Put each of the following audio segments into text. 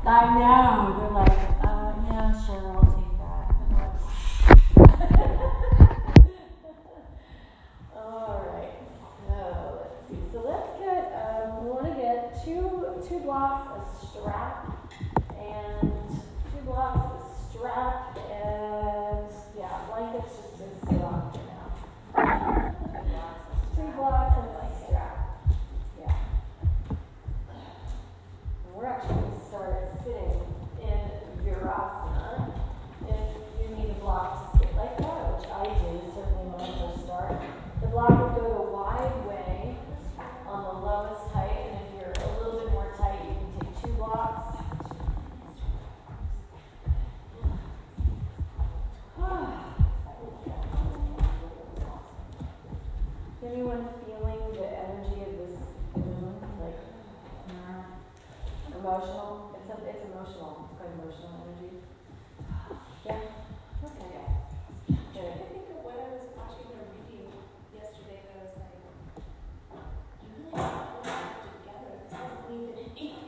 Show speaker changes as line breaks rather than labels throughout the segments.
I know. They're like, yeah, sure, I'll take that. All right. So let's see. So let's get. We want to get two blocks of strap and 2 blocks of strap and blankets just to sit on for now. 2 blocks and a strap. Yeah. We're actually going to start sitting in Virasana. If you need a block to sit like that, which I do, certainly when I first start, the block would go the wide way on the lowest height, and if you're a little bit more tight, you can take 2 blocks. Anyone feeling the energy of this moon? Like, emotional? It's emotional. It's quite emotional energy. Yeah? Okay. Good.
I think of when I was watching her reading yesterday, I was like, you really have to put it together. This doesn't even English.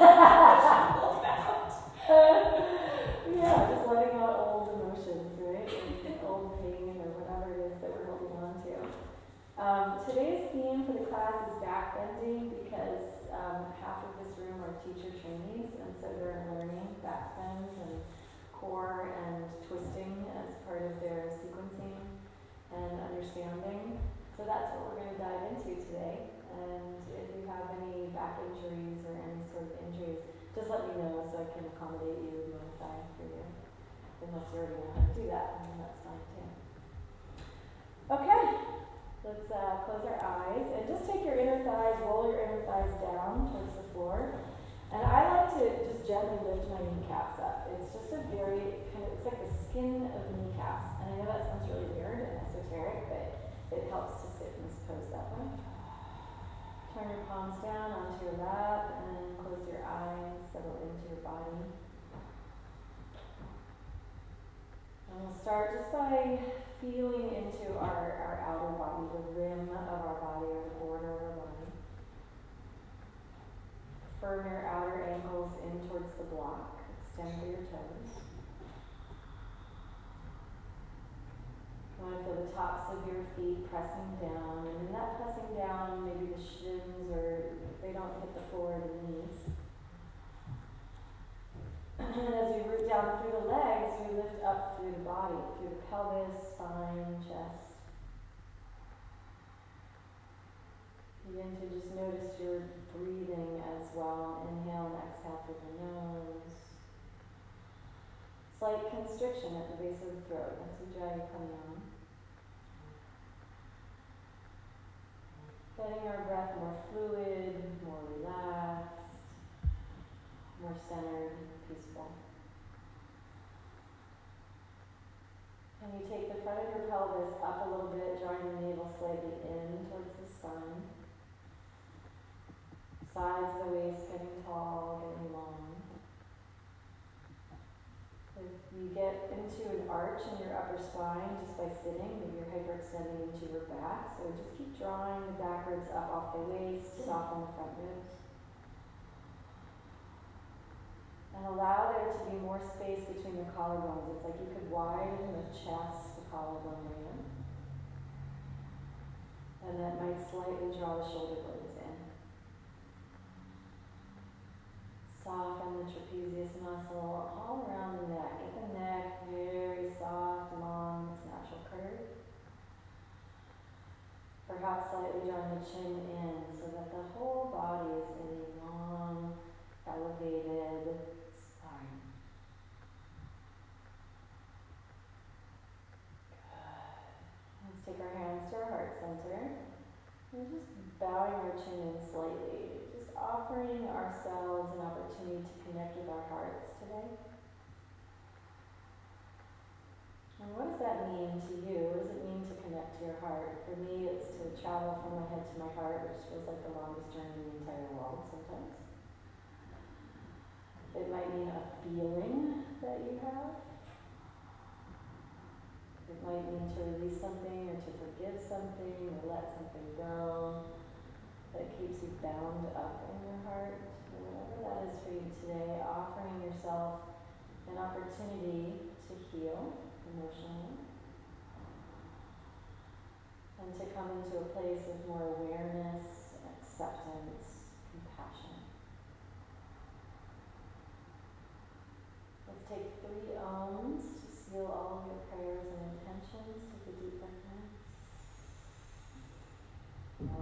Yeah, just letting out old emotions, right? And old pain or whatever it is that we're holding on to. Today's theme for the class is backbending because half of this room are teacher trainees, and so they're learning backbends and core and twisting as part of their sequencing and understanding. So that's what we're going to dive into today. And if you have any back injuries or any sort of injuries, just let me know so I can accommodate you and modify for you. Unless you already know how to do that, then that's fine too. Okay, let's close our eyes and just take your inner thighs, roll your inner thighs down towards the floor. And I like to just gently lift my kneecaps up. It's just a very it's like the skin of the kneecaps. And I know that sounds really weird and esoteric, but it helps to sit in this pose that way. Turn your palms down onto your lap and close your eyes, settle into your body. And we'll start just by feeling into our outer body, the rim of our body or the border of our body. Firm your outer ankles in towards the block. Extend your toes. You want to feel the tops of your feet pressing down. And in that pressing down, maybe the shins or they don't hit the floor or the knees. And as you root down through the legs, you lift up through the body, through the pelvis, spine, chest. Begin to just notice your breathing as well. Inhale and exhale through the nose. Slight constriction at the base of the throat. That's Ujjayi Pranayama. Getting our breath more fluid, more relaxed, more centered, peaceful. And you take the front of your pelvis up a little bit, drawing the navel slightly in towards the spine. Sides of the waist getting tall, getting long. If you get into an arch in your upper spine just by sitting, maybe you're hyperextending into your back. So just keep drawing the back ribs up off the waist, soften the front ribs. And allow there to be more space between the collarbones. It's like you could widen the chest, the collarbone area. And that might slightly draw the shoulder blades in. Soften the trapezius muscle all around the neck. Get the neck very soft, long, its natural curve. Perhaps slightly drawing the chin in so that the whole body is in a long, elevated spine. Good. Let's take our hands to our heart center. And just bowing our chin in slightly. Just offering ourselves an opportunity to connect with our hearts today. And what does that mean to you? What does it mean to connect to your heart? For me, it's to travel from my head to my heart, which feels like the longest journey in the entire world sometimes. It might mean a feeling that you have. It might mean to release something or to forgive something or let something go that keeps you bound up in your heart. And whatever that is for you today, offering opportunity to heal emotionally and to come into a place of more awareness, acceptance, compassion. Let's take 3 ohms to seal all of your prayers and intentions. Take a deep breath in.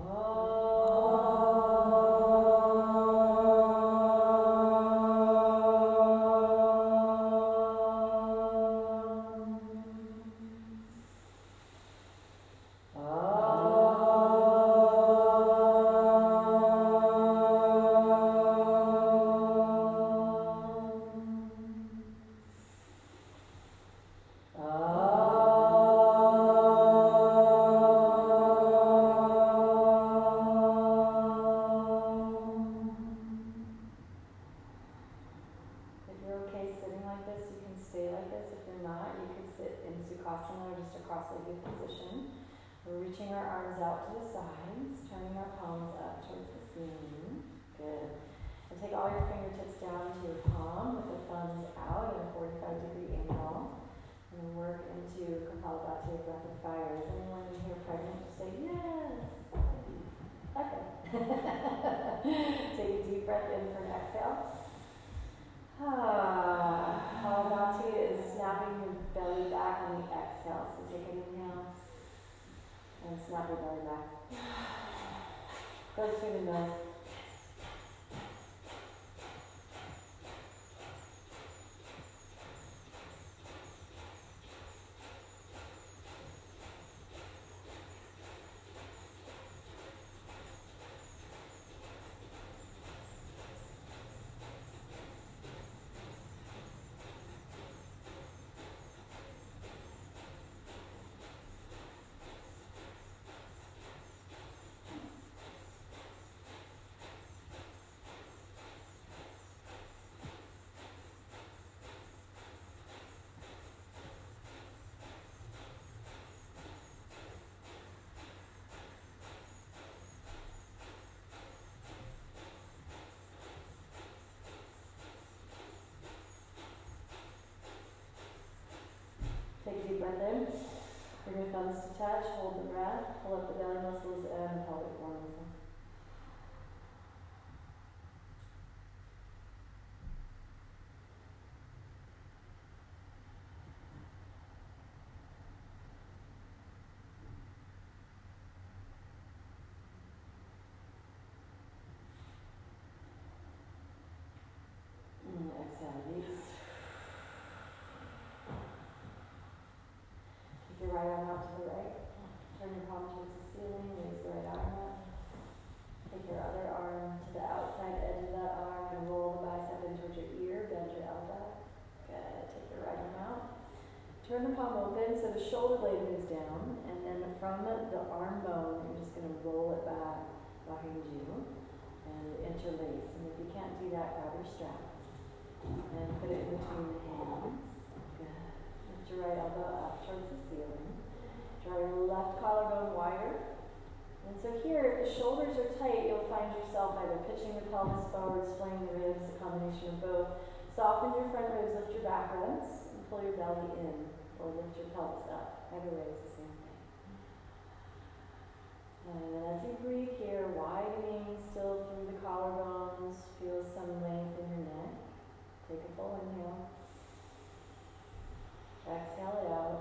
Take a deep breath in. Bring your thumbs to touch. Hold the breath. Pull up the belly muscles and pelvic floor muscles. Exhale, release. Take your right arm out to the right. Turn your palm towards the ceiling. Raise the right arm up. Take your other arm to the outside edge of that arm and roll the bicep in towards your ear. Bend your elbow. Good. Take your right arm out. Turn the palm open so the shoulder blade moves down, and then from the arm bone, you're just going to roll it back behind you and interlace. And if you can't do that, grab your strap and put it in between the hands. Good. Lift your right elbow up towards the ceiling. Draw your left collarbone wider. And so here, if the shoulders are tight, you'll find yourself either pitching the pelvis forward, swaying the ribs, a combination of both. Soften your front ribs, lift your back ribs, and pull your belly in, or lift your pelvis up. Either way, it's the same thing. And then as you breathe here, widening still through the collarbones, feel some length in your neck. Take a full inhale. Exhale it out.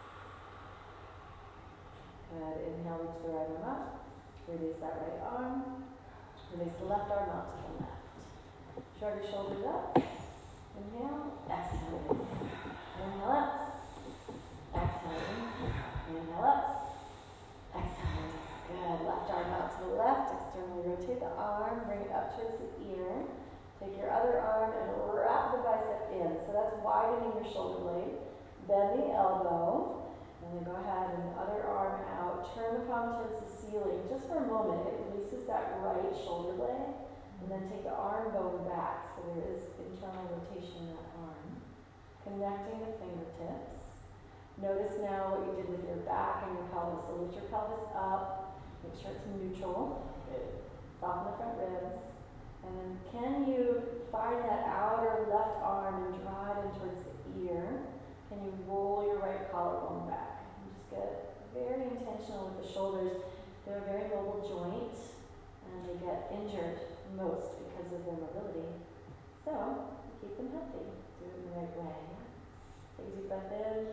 Good. Inhale, reach the right arm up. Release that right arm. Release the left arm out to the left. Shrug your shoulders up. Inhale. Exhale. Inhale up. Exhale. Inhale up. Exhale. Good. Left arm out to the left. Externally rotate the arm. Bring it up towards the ear. Take your other arm and wrap the bicep in. So that's widening your shoulder blade. Bend the elbow. And then go ahead and the other arm out. Turn the palm towards the ceiling. Just for a moment, it releases that right shoulder blade. And then take the arm bone back. So there is internal rotation in that arm. Connecting the fingertips. Notice now what you did with your back and your pelvis. So lift your pelvis up. Make sure it's neutral. Good. Soften the front ribs. And then can you find that outer left arm and draw it in towards the here, can you roll your right collarbone back? And just get very intentional with the shoulders. They're a very mobile joint, and they get injured most because of their mobility. So, keep them healthy. Do it the right way. Take a deep breath in.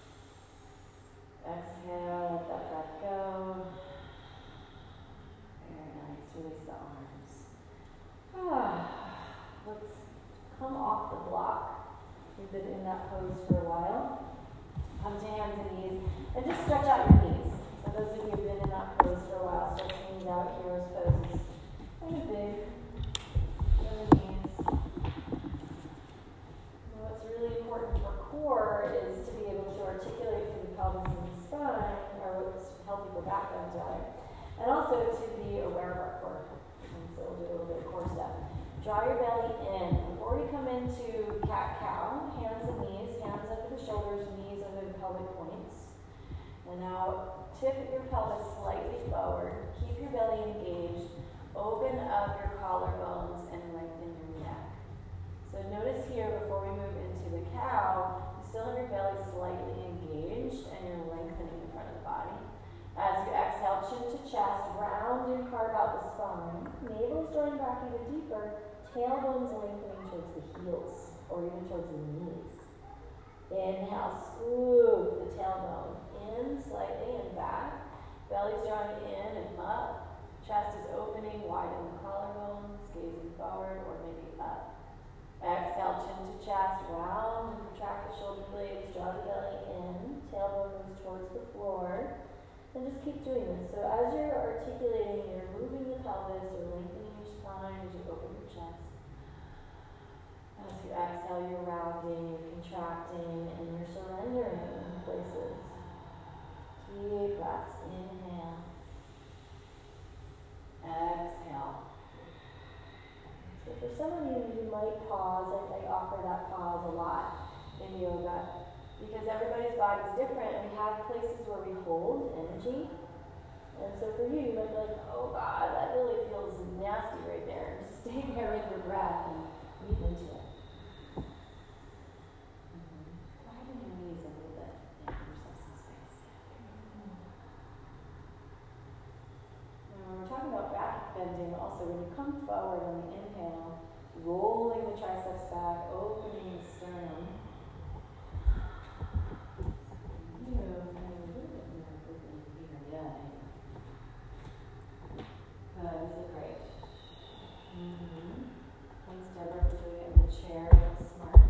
Exhale, let that breath go. Very nice. Release the arms. Let's come off the block. We've been in that pose for a while. Come to hands and knees, and just stretch out your knees. So those of you who've been in that pose for a while, stretch your knees out. Hero's pose is kind of big. Bend the knees. And what's really important for core is to be able to articulate through the pelvis and the spine, or what's healthy for back bend, rather. And also to be aware of our core. And so we'll do a little bit of core stuff. Draw your belly in. Before we come into cat-cow, hands and knees, hands under the shoulders, knees under the pelvic points. And now tip your pelvis slightly forward. Keep your belly engaged. Open up your collarbones and lengthen your neck. So notice here, before we move into the cow, you still have your belly slightly engaged and you're lengthening the front of the body. As you exhale, chin to chest, round and carve out the spine. Navel is drawing back even deeper. Tailbone's lengthening towards the heels or even towards the knees. Inhale, scoop the tailbone in slightly and back. Belly's drawing in and up. Chest is opening, widen the collarbones, gazing forward or maybe up. Exhale, chin to chest, round and contract the shoulder blades, draw the belly in. Tailbone moves towards the floor. And just keep doing this. So as you're articulating, you're moving the pelvis, you're lengthening your spine as you open your chest. As you exhale, you're rounding, you're contracting, and you're surrendering in places. Deep breaths. Inhale. Exhale. So for some of you, you might pause. I offer that pause a lot in yoga. Because everybody's body is different, and we have places where we hold energy. And so for you, you might be like, oh God, that really feels nasty right there. Just stay there with your breath and breathe into it. Widen your knees a little bit. Give yourself some space. Now we're talking about back bending also. When you come forward on the inhale, rolling the triceps back, opening the sternum. Good, this is great. Thanks, Deborah, for doing it in the chair. That's smart.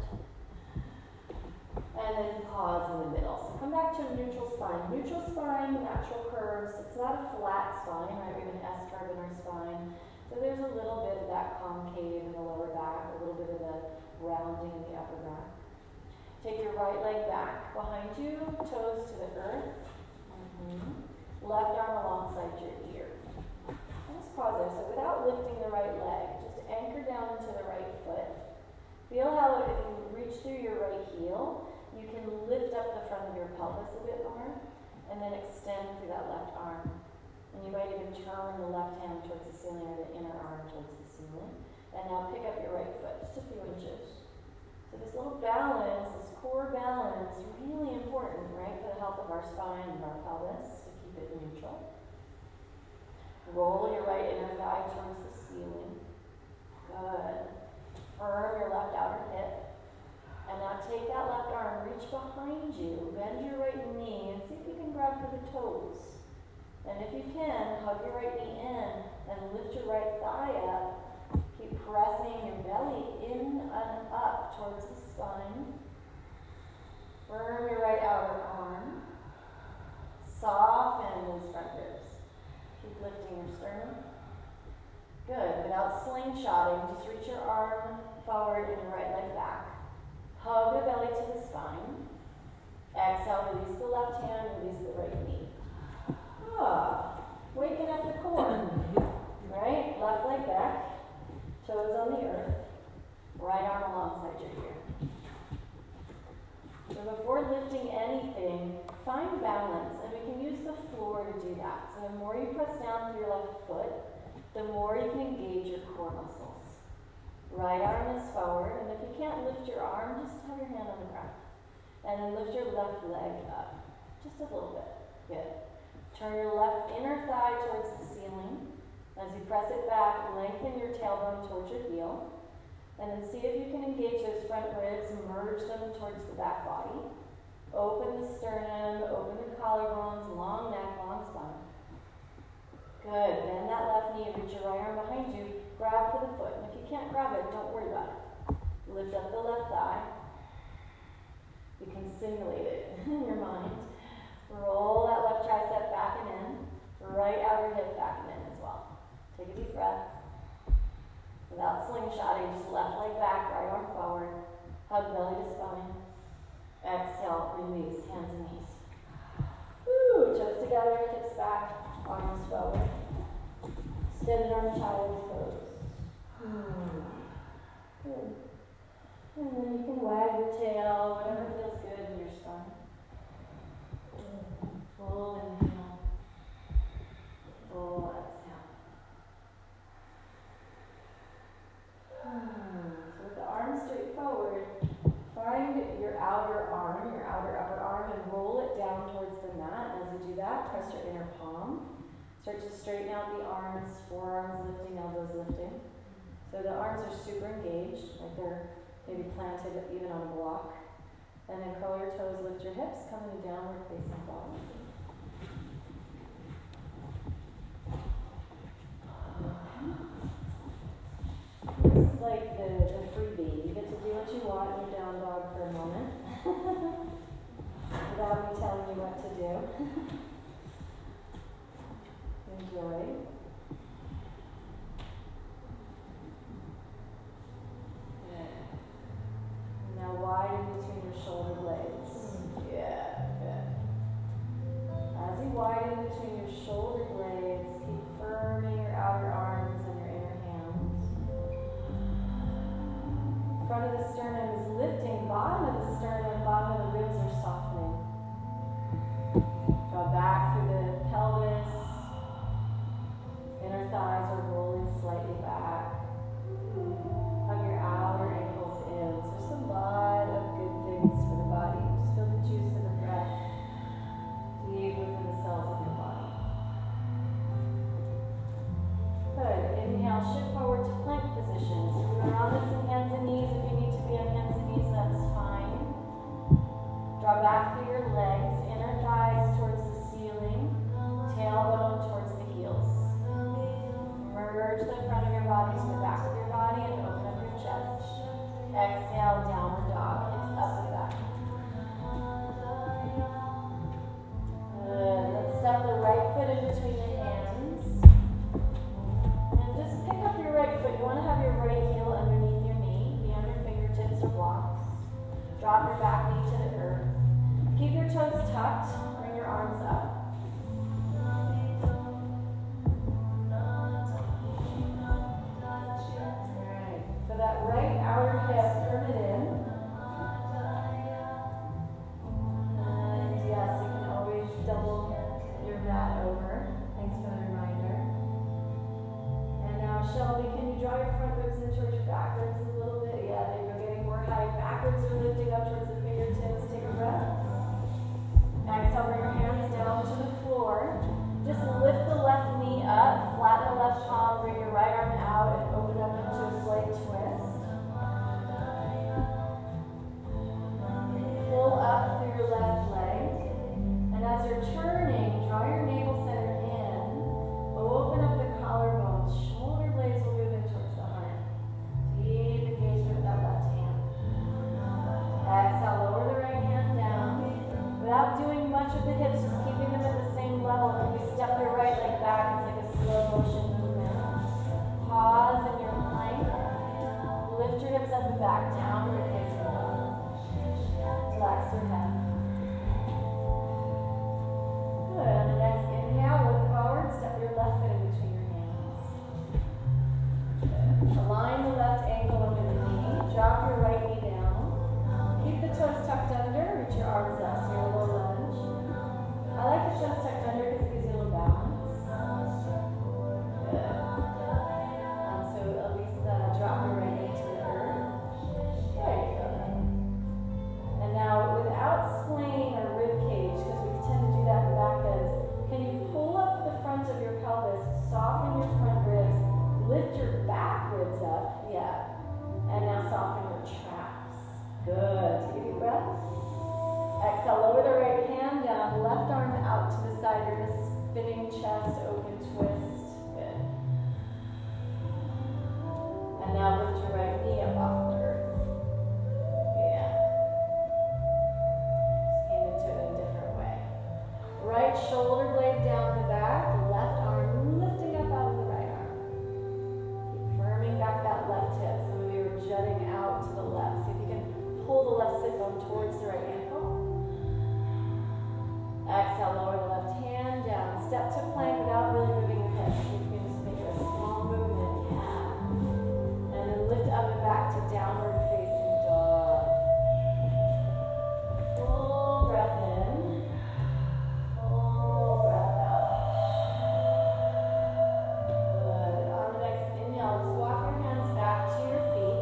And then pause in the middle. So come back to a neutral spine. Neutral spine, natural curves. It's not a flat spine, right? We have an S curve in our spine. So there's a little bit of that concave in the lower back, a little bit of the rounding in the upper back. Take your right leg back behind you, toes to the earth. Left arm alongside your ear. Just pause there. So without lifting the right leg, just anchor down into the right foot. Feel how if you reach through your right heel, you can lift up the front of your pelvis a bit more, and then extend through that left arm. And you might even turn the left hand towards the ceiling or the inner arm towards the ceiling. And now pick up your right foot, just a few inches. So this little balance, this core balance, really important, right, for the health of our spine and our pelvis, to keep it neutral. Roll your right inner thigh towards the ceiling. Good. Firm your left outer hip. And now take that left arm, reach behind you, bend your right knee, and see if you can grab for the toes. And if you can, hug your right knee in and lift your right thigh up. Keep pressing your belly in and up towards the spine. Firm your right outer arm. Soften those front ribs. Keep lifting your sternum. Good. Without slingshotting, just reach your arm forward and your right leg back. Hug the belly to the spine. Exhale, release the left hand, release the right knee. Waking up the core. Right? Left leg back. Toes on the earth. Right arm alongside your ear. So before lifting anything, find balance, and we can use the floor to do that. So the more you press down with your left foot, the more you can engage your core muscles. Right arm is forward, and if you can't lift your arm, just have your hand on the ground. And then lift your left leg up, just a little bit. Good. Turn your left inner thigh towards the ceiling. As you press it back, lengthen your tailbone towards your heel. And then see if you can engage those front ribs, merge them towards the back body. Open the sternum, open the collarbones, long neck, long spine. Good. Bend that left knee, reach your right arm behind you, grab for the foot. And if you can't grab it, don't worry about it. Lift up the left thigh. You can simulate it in your mind. Roll that left tricep back and in. Right outer hip back and in as well. Take a deep breath. Without slingshotting, just left leg back, right arm forward. Hug belly to spine. Exhale, release, hands and knees. Woo, toes together, hips back, arms forward. Extended arm, child's pose. Good. And then you can wag your tail, whatever feels good in your spine. Full inhale. Full exhale. So with the arms straight forward, find your outer arm, your outer upper arm, and roll it down towards the mat. And as you do that, press your inner palm. Start to straighten out the arms, forearms lifting, elbows lifting. So the arms are super engaged, like they're maybe planted even on a block. And then curl your toes, lift your hips, come into downward facing dog. This is like the freebie. You get to do what you want in your down dog for a moment. Without me telling you what to do. Enjoy. Now widen between your shoulder blades. Yeah, good. As you widen between your shoulder blades, keep firming your outer arms and your inner hands. Front of the sternum is lifting, bottom of the sternum, bottom of the ribs are softening. Draw back through the pelvis. Inner thighs are rolling slightly back. Hug your outer ankles in. So there's a lot of good things for the body. Just feel the juice of the breath deep within the cells of your body. Good. Inhale, shift forward to plank position. So we're on this in hands and knees. If you need to be on hands and knees, that's fine. Draw back through your legs, inner thighs towards the ceiling, tailbone towards the heels. Merge the front of your body to the back of your body and open up your chest. Exhale, downward dog, hips up and back. Good. Let's step the right foot in between the hands. And just pick up your right foot. You want to have your right heel underneath your knee, be on your fingertips or blocks. Drop your back knee to the earth. Keep your toes tucked. Bring your arms up. That right outer hip, turn it in. And yes, you can always double your mat over. Thanks for the reminder. And now, Shelby, can you draw your front ribs in towards your back ribs a little bit? Yeah, there you go, getting more height. Back ribs are lifting up towards the fingertips. Take a breath. Exhale, bring your hands down to the floor. Just lift the left knee up, flatten the left palm, bring your right arm out, and open up into a slight twist. Pull up through your left leg. And as you're turning, draw your navel center in. Open up the collarbones. Shoulder blades will move in towards the heart. Deep engagement with that left hand. Exhale, lower the right hand down. Without doing much with the hips, just keeping them at the same level. If you step your right leg back, it's like a slow motion movement. Pause in your plank. Lift your hips up and back, down your facing dog. Relax your head. Good. On the next inhale, look forward. Step your left foot in between your hands. Good. Align the left ankle under the knee. Drop your right knee down. Keep the toes tucked under. Reach your arms up. So you're low lunge. I like the chest tucked under because it gives you a little balance. Good. So at least drop your right knee to the earth. out to the side. You're in a spinning chest, open twist. Good. And now lift your right knee up off the earth. Yeah. Just aim into it in a different way. Right shoulder blade down the back, left arm lifting up out of the right arm. Keep firming back that left hip. Some of you are jutting out to the left. See if you can pull the left sit bone towards the right ankle. Exhale, lower the left hand down. Step to plank without really moving your hips. You can just make a small movement. Yeah. And then lift up and back to downward facing dog. Full breath in. Full breath out. Good. On the next inhale, just walk your hands back to your feet.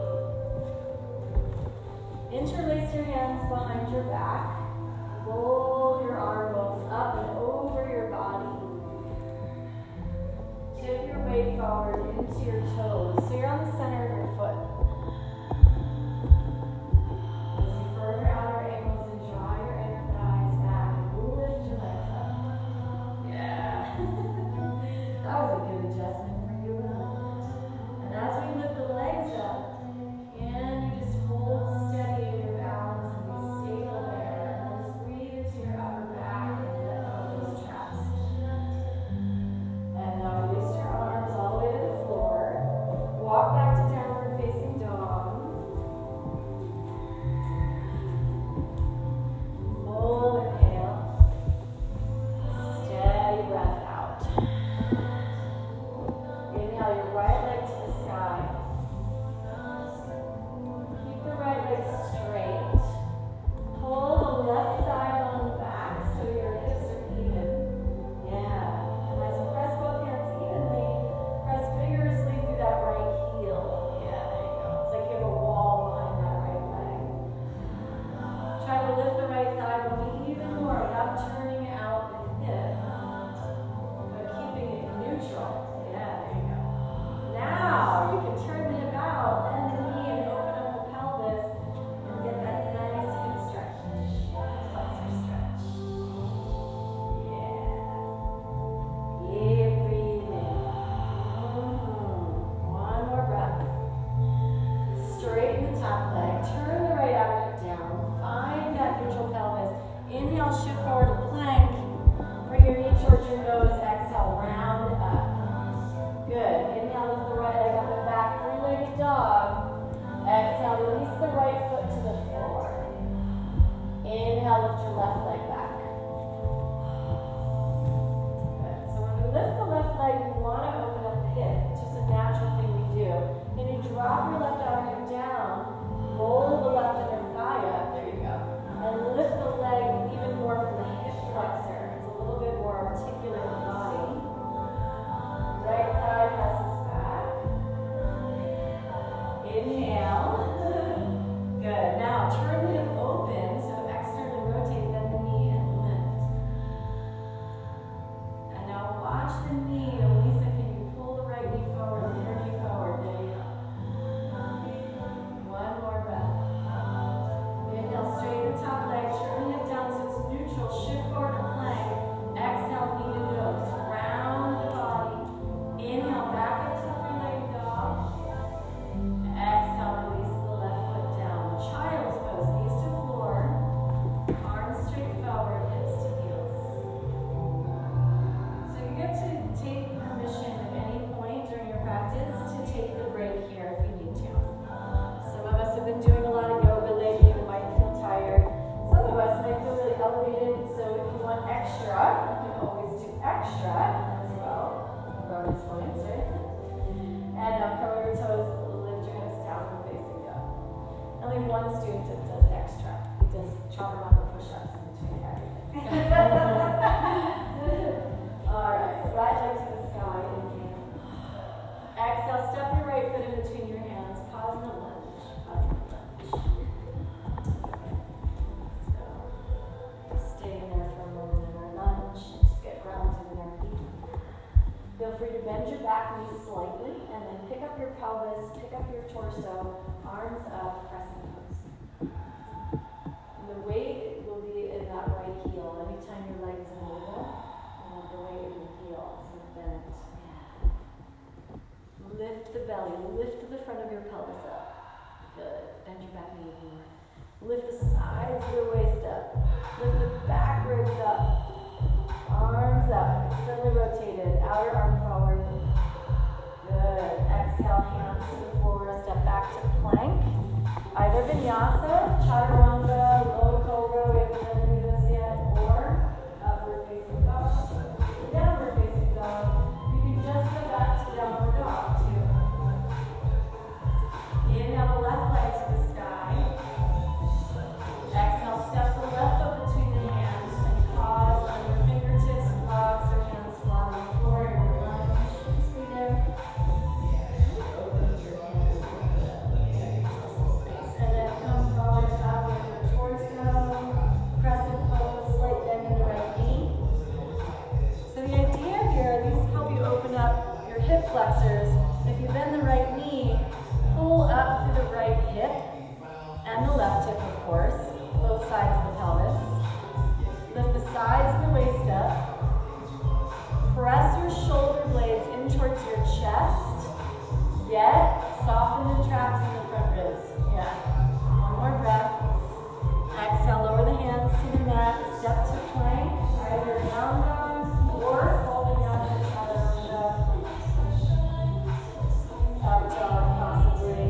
Interlace your hands behind your back. Roll your arm bones up and over your body. Tip your weight forward into your toes. So you're on the center of your foot. As you firm your outer ankles and draw your inner thighs back and lift your legs up. Yeah. That was a good adjustment for you, huh? And as we lift the legs up, can you just hold steady in your balance and be stable there? And just breathe into your upper back and let go of those traps. And now release your arms all the way to the floor. Walk back to downward facing dog. Full inhale. Steady breath out. Inhale your right leg to the sky. Keep the right leg straight. Pull the left thigh bone back so your hips are even. Yeah. And as you press both hands evenly, press vigorously through that right heel. Yeah, there you go. It's like you have a wall behind that right leg. Try to lift the right thigh bone even more without turning out the hip, but keeping it neutral. Yeah, there you go. Now you can turn the hip out, bend the knee, and open up the pelvis, and get that nice hip stretch. Flexor stretch. Yeah. Keep breathing. One more breath. Straighten the top leg. Turn the right outer hip down. Find that neutral pelvis. Inhale, shift forward to plank. Bring your knee towards your nose. Exhale, round up. Good. Inhale, lift the right leg up and back. Three-legged dog. Exhale, release the right foot to the floor. Inhale, lift your left leg back. Good. So when we lift the left leg, we want to open up the hip. It's just a natural thing we do. Then you drop your left outer hip down. Roll the left inner thigh up. There you go. And lift the leg even more from the hip flexor. It's a little bit more articulate in the body. Right thigh presses back. Inhale. Good. Now turn the hip open, so externally rotate, bend the knee and lift. And now watch the knee. Elisa, can you pull the right knee forward, the inner knee forward? There you go. One more breath. Inhale, straighten the top leg, turn the hip down so it's neutral. Shift forward to plank. Exhale, knee to nose. Round the body. Inhale, back up to three-legged dog. Exhale, release the left foot down. Child's pose, knees to floor. Arms straight forward, hips to heels. So you get to take permission at any point during your practice to take the break here if you need to. Some of us have been doing a lot of yoga lately. We might feel tired. Some of us might feel really elevated. So if you want extra, you can always do extra as well. Bonus points, right? And come over your toes, lift your hips down and facing dog. Only one student that does extra. He does chaturanga push-ups in between everything. All right, right leg to the sky. Inhale. Exhale, step your right foot in between your hands. Pause in the lunge. Pause in the lunge. So, stay in there for a moment in our lunge. Just get grounded in our feet. Feel free to bend your back knee slightly and then pick up your pelvis, pick up your torso, arms up, crescent pose. And the weight will be in that right heel anytime your leg is movable. hands to the floor, step back to plank. Either vinyasa, chaturanga, low cobra, we haven't done any of this yet, or upward facing dog, downward facing dog. You can just go back to downward dog too. Inhale the left leg to the sky. Exhale, step the left foot between the hands and pause on your fingertips, blocks, or hands flat on the floor. Your lunge. Stay there. And then come forward up with your torso. Crescent pose, slight bend in the right knee. So the idea here, these help you open up your hip flexors. If you bend the right knee, pull up through the right hip and the left hip, of course, both sides of the pelvis. Lift the sides of the waist up. Press your shoulder blades in towards your chest, yet soften the traps in the front ribs. Yeah. One more breath. Exhale, lower the hands to the mat, step to plank, either down dog or fold vinyasa, chaturanga, up dog possibly.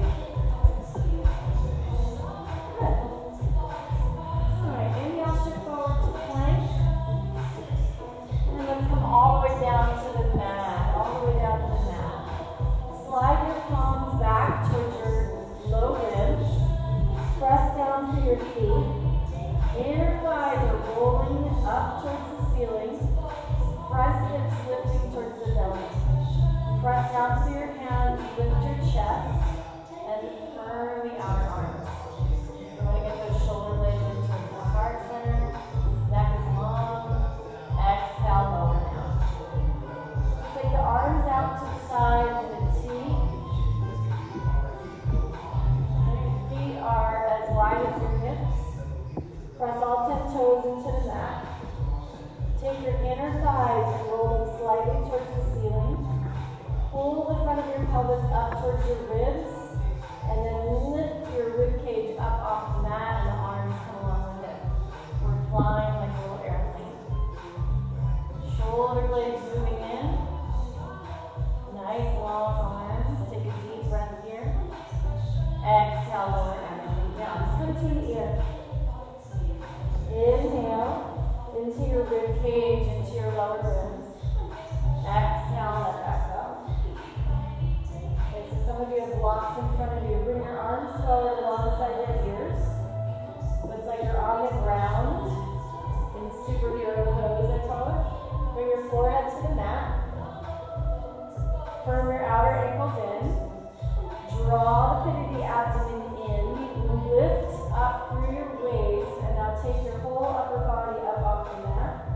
Good. Alright, inhale, shift forward to plank. And let's come all the way down to the mat, all the way down to the mat. Slide your palms back towards your low ribs. Press down through your feet. Inner thighs are rolling up towards the ceiling. Press hips lifting towards the belly. Press down through your hands, lift your chest, and firm the outer arms. You want to get those shoulder blades in towards the heart center. Neck is long. Exhale, lower down. Take the arms out to the sides in a T. And your feet are as wide as your hips. Press all 10 toes into the mat. Take your inner thighs and roll them slightly towards the ceiling. Pull the front of your pelvis up towards your ribs, and then lift your rib cage up off the mat and the arms come along with it. We're flying like a little airplane. Shoulder blades moving in. Nice long arms. Take a deep breath here. Exhale, lower everything down. Just come to the ear. Inhale into your rib cage, into your lower ribs. Exhale, let that go. Okay, so some of you have blocks in front of you. Bring your arms forward alongside your ears. Looks like you're on the ground in superhero pose, I call it. Bring your forehead to the mat. Firm your outer ankles in. Draw the pit of the abdomen in. Lift up through your waist. And now take your whole upper body up off the mat.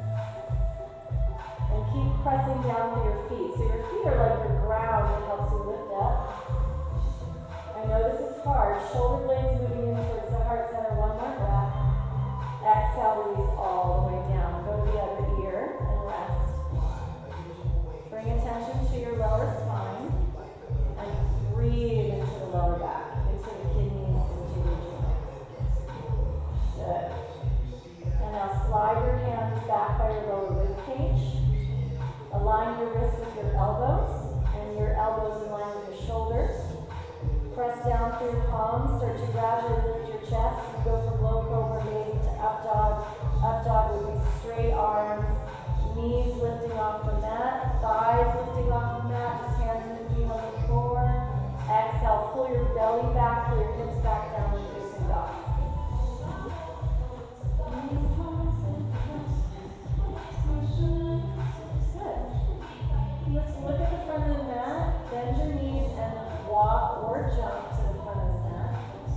And keep pressing down with your feet. So your feet are like your ground that helps you lift up. I know this is hard. Shoulder blades moving in towards the heart center. One more breath. Exhale, release all the way down. Go to the other ear and rest. Bring attention to your lower spine. And breathe into the lower back, into the kidneys, into your joints. Good. And now slide your hands back by your lower rib cage. Align your wrists with your elbows, and your elbows in line with your shoulders. Press down through your palms. Start to gradually lift your chest. You go from low cobra maybe to up dog. Up dog would be straight arms, knees lifting off the mat, thighs lifting off the mat, just hands and feet on the floor. Exhale, pull your belly back, pull your hips back down and facing dog. Let's look at the front of the mat, bend your knees and walk or jump to the front of the mat.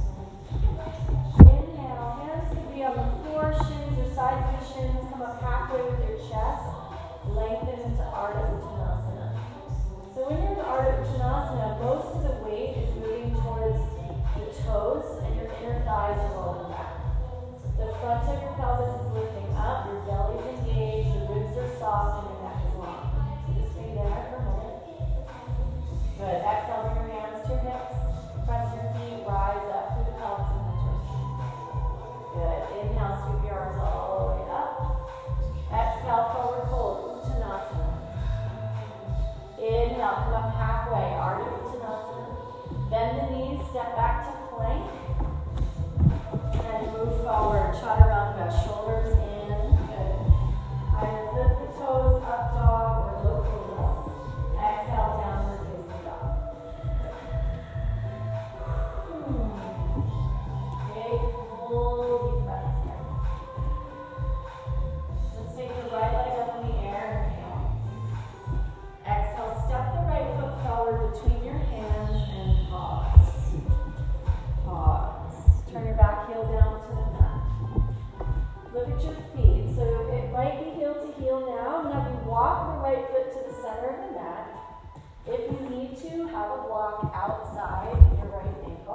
Inhale, hands could be on the floor, shins or sides of the shins, come up halfway with your chest, lengthen into Ardha Uttanasana. So when you're in Ardha Uttanasana, most of the weight is moving towards the toes and your inner thighs are rolling back. The front of your pelvis is lifting up, your belly is engaged, your ribs are soft, and your neck is long. Stay there for a moment. Good. Exhale, bring your hands to your hips. Press your feet, rise up through the pelvis and the torso. Good. Inhale, sweep your arms all the way up. Exhale, forward fold, Uttanasana. Inhale, come up halfway, Ardha Uttanasana.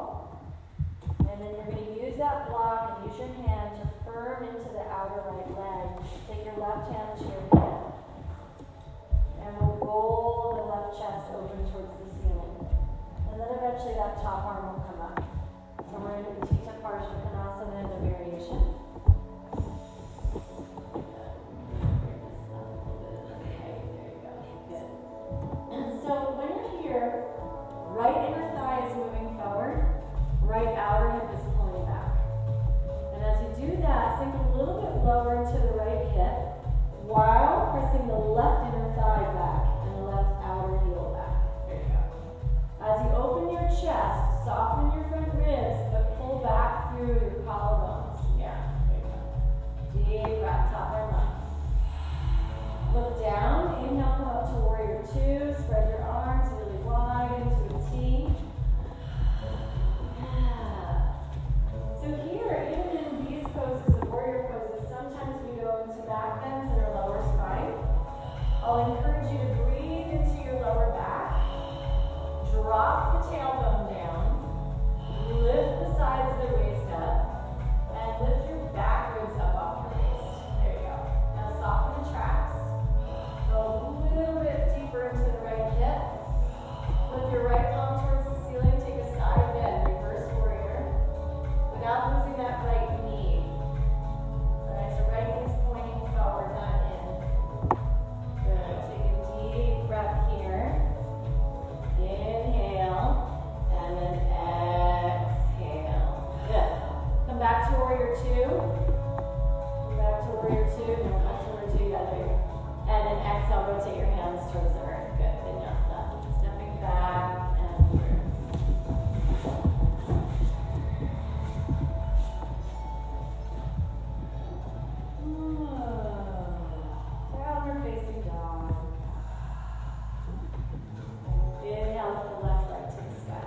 wall. And then you're going to use that block and use your hand to firm into the outer right leg. Take your left hand to your hip. And we'll roll the left chest open towards the ceiling. And then eventually that top arm will come up. So we're going to do Utthita Parsvakonasana in the variation. So when you're here, right inner thigh is moving forward, right outer hip is pulling back. And as you do that, sink a little bit lower into the right hip while pressing the left inner thigh back and the left outer heel back. There you go. As you open your chest, soften your front ribs, but pull back through your collarbones. Yeah, there you go. Deep breath, top arm up. Look down, inhale, come up to warrior two, spread your arms really wide into a T. Yeah. So here, even in these poses, the warrior poses, sometimes we go into back bends in our lower spine. I'll encourage you to breathe into your lower back, drop the tailbone down, lift the sides of the waist up, and lift your back ribs up off your waist. There you go. Now soften the tracks. Go a little bit deeper into the right hip. Lift your right palm towards the ceiling. Take a side bend, reverse warrior, without losing that right knee. Alright, so right knee is pointing forward, not in. Good. Take a deep breath here. Inhale, and then exhale. Good. Come back to warrior two. Come back to warrior two. No, back to warrior two. Yeah, there you go. And then exhale, rotate your hands towards the earth. Good, vinyasa. Stepping back and through. Downward facing dog. Inhale, lift the left leg to the sky.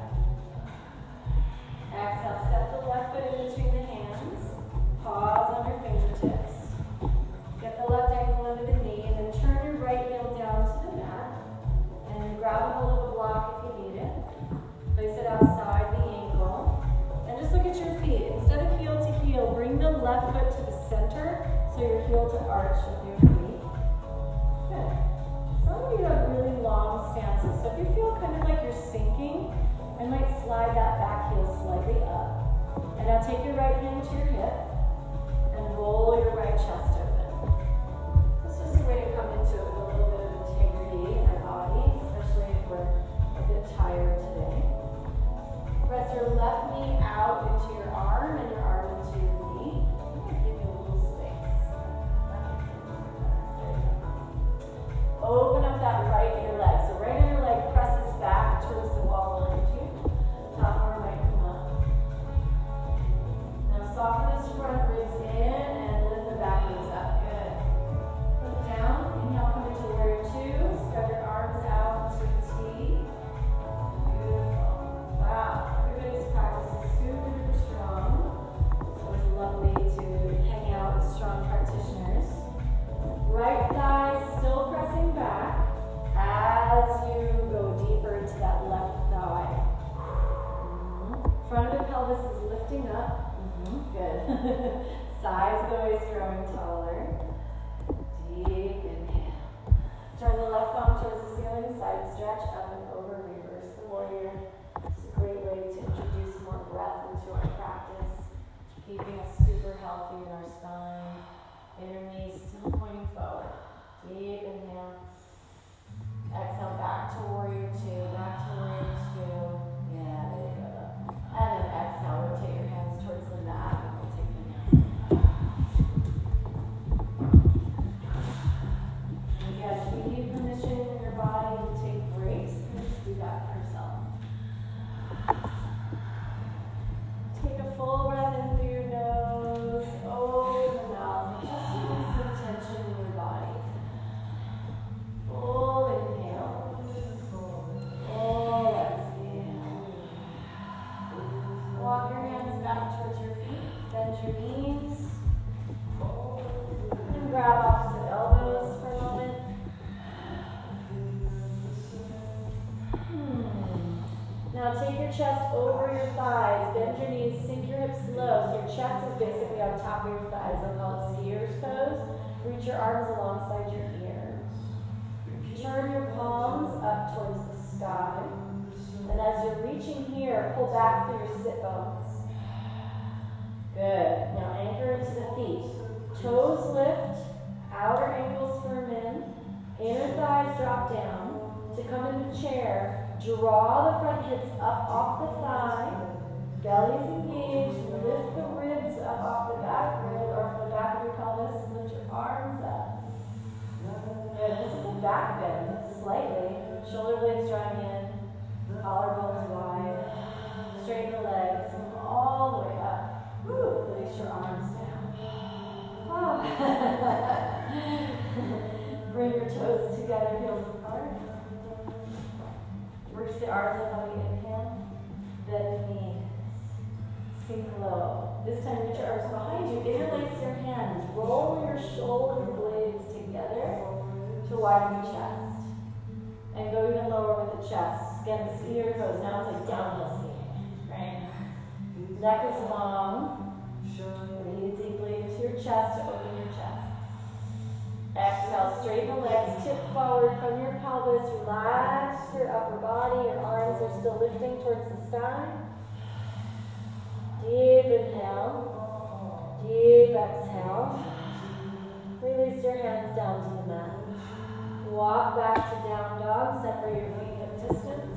Exhale, step the left foot in between the hands. Pause on your fingertips. Get the left ankle under the knee, and then turn your right heel down to the mat. And grab a hold of a block if you need it. Place it outside the ankle. And just look at your feet. Instead of heel to heel, bring the left foot to the center so your heel to arch with your feet. Good. Some of you have really long stances, so if you feel kind of like you're sinking, I might slide that back heel slightly up. And now take your right hand to your hip and roll your right chest open. It's just a way to come into it with a little bit of integrity in our body, especially if we're a bit tired today. Press your left knee out into your arm and your arm into your knee. I'm going to give you a little space. There you go. Open up that right inner leg. So right inner leg presses back towards the wall behind you. Top arm might come up. Now soften this front ribs in and lift the back ribs up. Good. Look down. Inhale, come into warrior two. Spread your arms out to a T. Beautiful. Wow. Everybody's practice is super duper strong. So it's lovely to hang out with strong practitioners. Right thigh still pressing back as you go deeper into that left thigh. Front of the pelvis is lifting up. Good. Sides of the waist growing taller. Deep inhale. Turn the left palm towards the ceiling, side stretch, up and over, reverse the warrior. It's a great way to introduce more breath into our practice, keeping us super healthy in our spine. Inner knee still pointing forward. Deep inhale. Exhale, back to warrior two, back to warrior two. Yeah, there you go. And then exhale, rotate your hands towards the mat and we'll take vinyasa. Again, if you need permission in your body to take breaks, just do that for yourself. Take a full breath in through your nose, open the mouth, just release some tension in your body. Full inhale. Full exhale. Walk your hands back towards your feet, bend your knees, and grab opposite elbows for a moment. Now Now take your chest over your thighs, bend your knees, sink your hips low, so your chest is basically on top of your thighs. I'll call it seer's pose. Reach your arms alongside your ears. Turn your palms up towards the sky. And as you're reaching here, pull back through your sit bones. Good. Now anchor into the feet. Toes lift, outer ankles firm in, inner thighs drop down. To come into chair, draw the front hips up off the thigh, belly's engaged, lift the ribs up off the back rib or from the back of your pelvis, lift your arms up. Good. This is a back bend, slightly. Shoulder blades drawing in, collarbones wide. Straighten the legs, come all the way up. Woo. Release your arms down. Ah. Bring your toes together, heels apart. Reach the arms up on the inhale. Bend the knees. Sink low. This time reach your arms behind you. Interlace your hands. Roll your shoulder blades together to widen your chest. And go even lower with the chest. Again, seer pose. Now it's like downhill skiing. Right? Neck is long. Breathe deeply into your chest to open your chest. Exhale, straighten the legs, tip forward from your pelvis, relax your upper body, your arms are still lifting towards the sky. Deep inhale, deep exhale. Release your hands down to the mat. Walk back to down dog, separate your feet hip distance.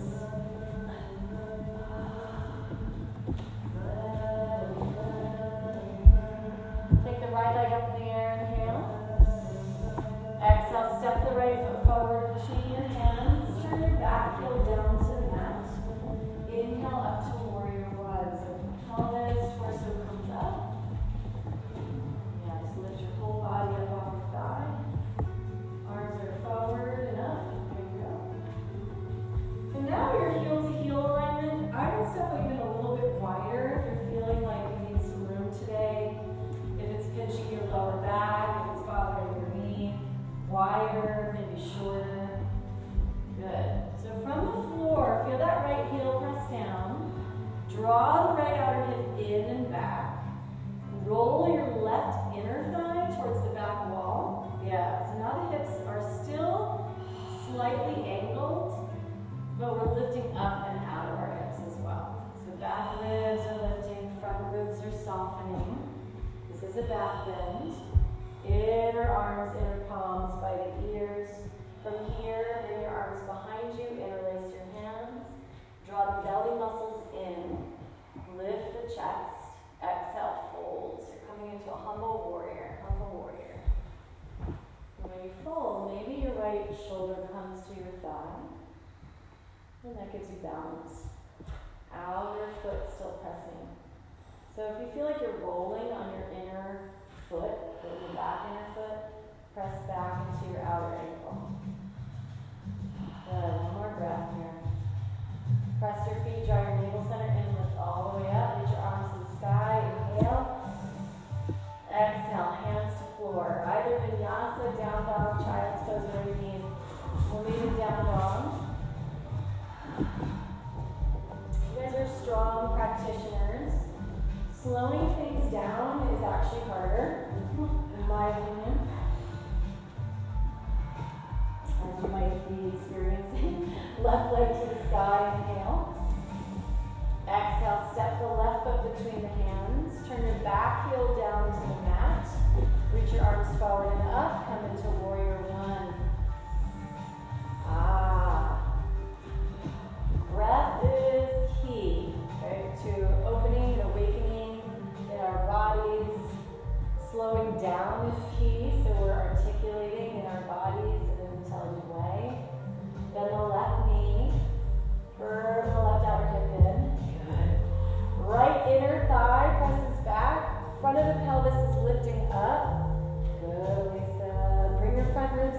Take the right leg up in the air, inhale. Exhale, step the right foot forward between your hands. Turn your back heel down to the mat. Inhale up to warrior one. So pelvis, torso comes up. Yeah, just lift your whole body up off your thigh. Arms are forward and up. There you go. So now your heel to heel alignment. I would step even a little bit wider if you're feeling like you need some room today. If it's pinching your lower back, if it's bothering your knee. Wider, maybe shorter. Good. So from the floor, feel that right heel press down. Draw the right outer hip in and back. Roll your left inner thigh towards the back wall. Yeah, so now the hips are still slightly angled, but we're lifting up and out of our hips as well. So back ribs are lifting, front ribs are softening. This is a back bend. Inner arms, inner palms by the ears. From here, bring your arms behind you, interlace your hands. Draw the belly muscles in. Lift the chest. Exhale, fold. You're coming into a humble warrior. Humble warrior. And when you fold, maybe your right shoulder comes to your thigh. And that gives you balance. Outer foot still pressing. So if you feel like you're rolling on your inner foot, your back inner foot, press back into your outer ankle. Good, one more breath here. Press your feet, draw your navel center in, lift all the way up, reach your arms to the sky, inhale. Exhale, hands to floor. Either vinyasa, down dog, child's pose, whatever you need. We'll leave it down dog. You guys are strong practitioners. Slowing things down is actually harder, in my opinion, as you might be experiencing. Left leg to the sky, inhale. Exhale, step the left foot between the hands. Turn your back heel down to the mat. Reach your arms forward and up. Come into warrior one. Breath is key, right, to opening and awakening in our bodies. Slowing down is key, so we're articulating in our bodies in an intelligent way. Bend the left knee, firm the left outer hip in. Good. Right inner thigh presses back, front of the pelvis is lifting up. Good, Lisa. Bring your front ribs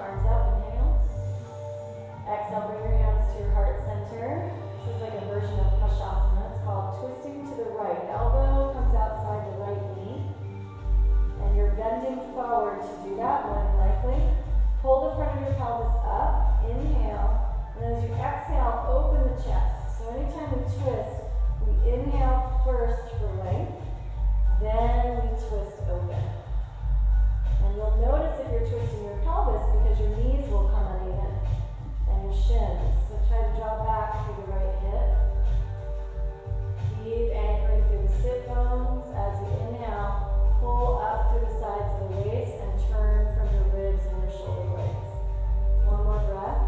arms out, inhale. Exhale, bring your hands to your heart center. This is like a version of Pashasana. It's called twisting to the right. Elbow comes outside the right knee. And you're bending forward to do that, more than likely. Pull the front of your pelvis up, inhale. And as you exhale, open the chest. So anytime we twist, we inhale first for length, then we twist open. And you'll notice if you're twisting your pelvis because your knees will come uneven and your shins. So try to draw back through the right hip. Keep anchoring through the sit bones. As you inhale, pull up through the sides of the waist and turn from your ribs and your shoulder blades. One more breath.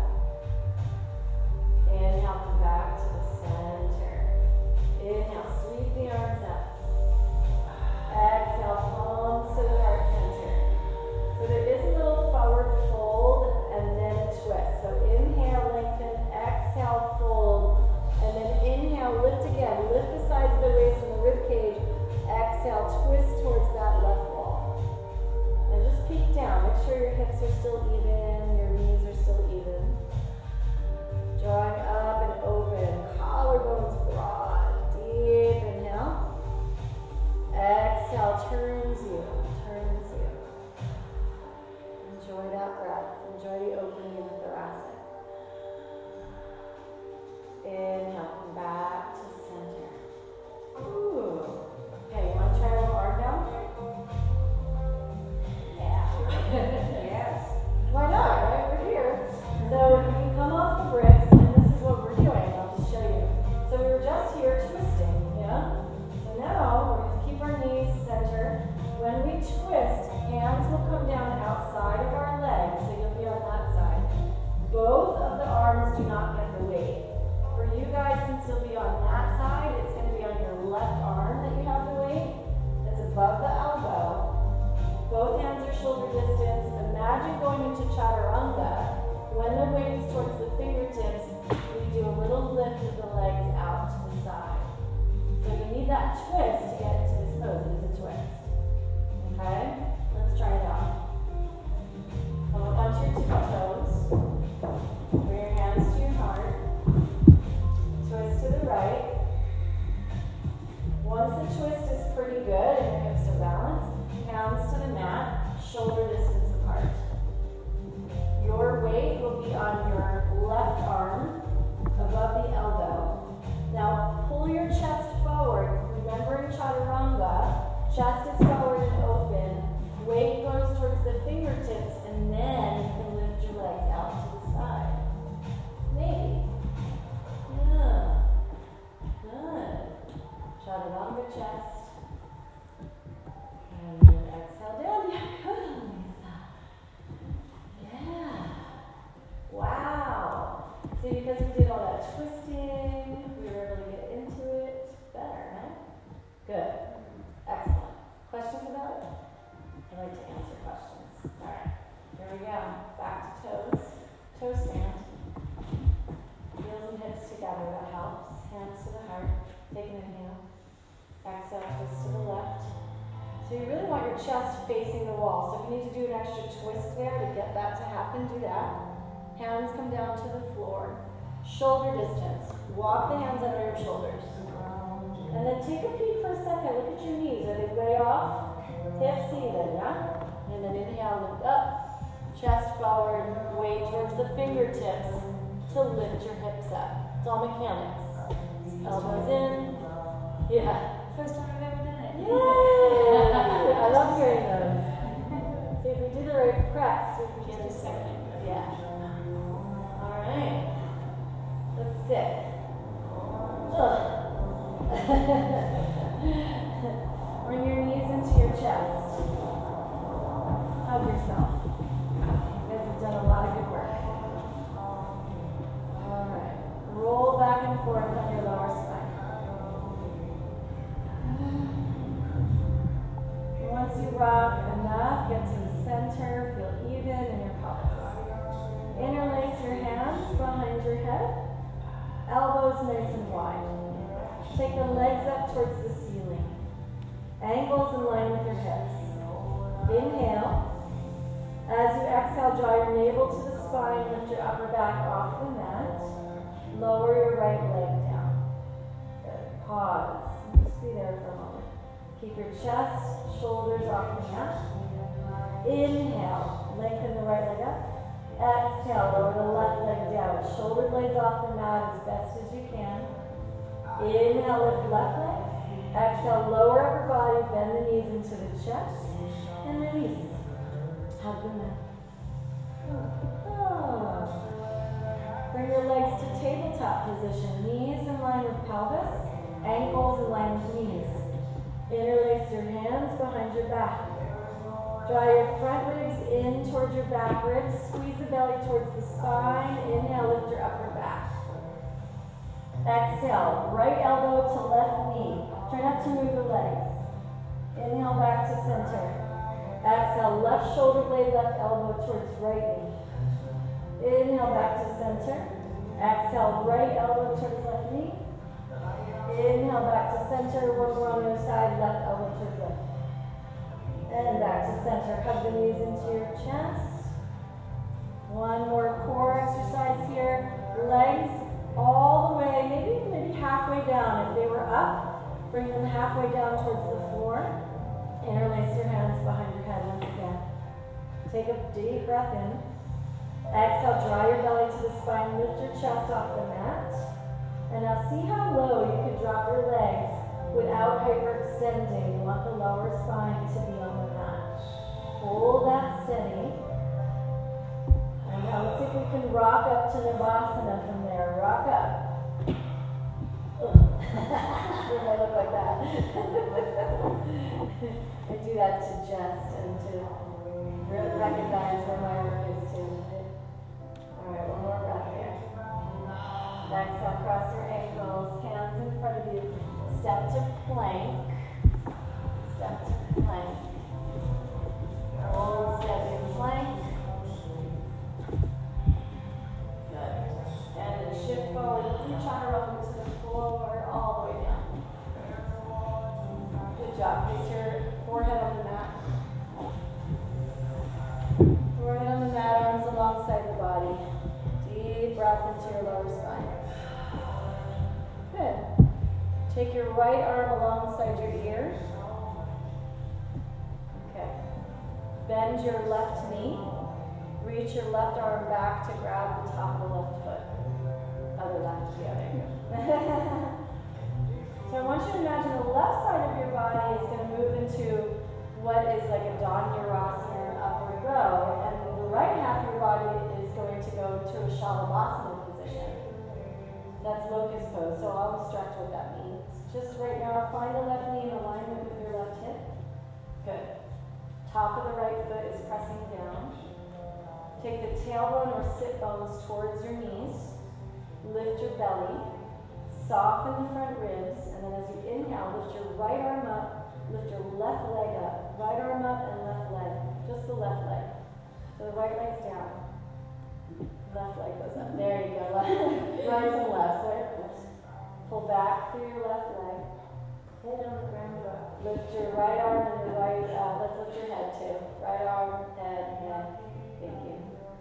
Inhale, come back to the center. Inhale, sweep the arms up. Exhale, palms to the heart center. So there is a little forward fold and then a twist. So inhale, lengthen, exhale, fold, and then inhale, lift again. Lift the sides of the waist and the rib cage. Exhale, twist towards that left wall. And just peek down. Make sure your hips are still even, your knees are still even. Drawing up and open, collarbones broad. Deep inhale. Exhale, turns you. Enjoy that breath. Enjoy the opening of the thoracic. Inhale, come back to center. Ooh. Okay, you want to try a little arm down? Yeah. Yes. Why not, right? We're here. So you can come off the bricks, and this is what we're doing. I'll just show you. So we were just here twisting, yeah? So now we're going to keep our knees centered. When we twist, hands will come down outside of our legs, so you'll be on that side. Both of the arms do not get the weight. For you guys, since you'll be on that side, it's going to be on your left arm that you have the weight. It's above the elbow. Both hands are shoulder distance. Imagine going into chaturanga. When the weight is towards the fingertips, we do a little lift of the legs out to the side. So you need that twist to get into this pose. It is a twist. Okay? Let's try it out. Come up onto your tippy toes. Bring your hands to your heart. Twist to the right. Once the twist is pretty good and your hips are balanced, hands to the mat, shoulder distance apart. Your weight will be on your left arm above the elbow. Now pull your chest forward. Remember in chaturanga, chest is forward and open. Weight goes towards the fingertips, and then you can lift your legs out to the side. Maybe. Yeah. Good. Chaturanga chest. And then exhale down. Yeah, good, Lisa. Yeah. Wow. See, because we did all that twisting, we were able to get into it better, right? Good. Excellent. Questions about it? I like to answer questions. All right. Here we go. Back to toes. Toe stand. Heels and hips together. That helps. Hands to the heart. Take an inhale. Exhale. Twist to the left. So you really want your chest facing the wall. So if you need to do an extra twist there to get that to happen, do that. Hands come down to the floor. Shoulder distance. Walk the hands under your shoulders. And then take a peek for a second. Look at your knees. Are they way off? Hips even, yeah? And then inhale, lift up. Chest forward. Weight towards the fingertips to lift your hips up. It's all mechanics. Elbows in. Yeah.
First time I've ever done it.
Yay! I love hearing those. See, if we do the right press, we can get a second. Yeah. All right. Let's sit. Bring your knees into your chest. Hug yourself. You guys have done a lot of good work. All right. Roll back and forth on your lower spine. Once you rock enough, get to the center, feel even in your pelvis. Interlace your hands behind your head. Elbows nice and wide. Take the legs up towards the ceiling. Ankles in line with your hips. Inhale. As you exhale, draw your navel ankle to the spine, lift your upper back off the mat. Lower your right leg down. Good. Pause. Just be there for a moment. Keep your chest, shoulders off the mat. Inhale, lengthen the right leg up. Exhale, lower the left leg down. Shoulder blades off the mat as best as you can. Inhale, lift left leg. Exhale, lower upper body, bend the knees into the chest, and release. Hug the mat. Bring your legs to tabletop position. Knees in line with pelvis, ankles in line with knees. Interlace your hands behind your back. Draw your front ribs in towards your back ribs. Squeeze the belly towards the spine. Inhale, lift your upper back. Exhale, right elbow to left knee. Try not to move the legs. Inhale, back to center. Exhale, left shoulder blade, left elbow towards right knee. Inhale, back to center. Exhale, right elbow towards left knee. Inhale, back to center. One more on the other side, left elbow towards left. And back to center. Hug the knees into your chest. One more core exercise here. Legs all the way, maybe halfway down. If they were up, bring them halfway down towards the floor. Interlace your hands behind your head once again. Take a deep breath in. Exhale, draw your belly to the spine. Lift your chest off the mat. And now see how low you can drop your legs without hyperextending. You want the lower spine to be on the mat. Hold that steady. And now let's see if we can rock up to Navasana from there. Rock up. If I look like that. I do that to Jess and to recognize where my work is too. Alright, one more breath here. Exhale, cross your ankles, hands in front of you. Step to plank. Step to plank. Hold steady in plank. Good. And then shift forward with your chaturanga to the floor, all the way down. Good job. Place your forehead on the mat. Forehead on the mat, arms alongside the body. Deep breath into your lower spine. Good. Take your right arm alongside your ear. Okay. Bend your left knee. Reach your left arm back to grab the top of the left foot. Other left, yeah, there you go. So I want you to imagine the left side of your body is going to move into what is like a Dhanurasana or an upward row, and the right half of your body is going to go to a Shalabhasana position. That's locust pose, so I'll instruct what that means. Just right now, find the left knee in alignment with your left hip. Good. Top of the right foot is pressing down. Take the tailbone or sit bones towards your knees. Lift your belly. Soften the front ribs, and then as you inhale, lift your right arm up, lift your left leg up. Right arm up and left leg. Just the left leg. So the right leg's down. Left leg goes up. There you go. Right to left. Sorry. Pull back through your left leg. Head on the ground. Lift your right arm and your right, let's lift your head too. Right arm, head, head. Thank you.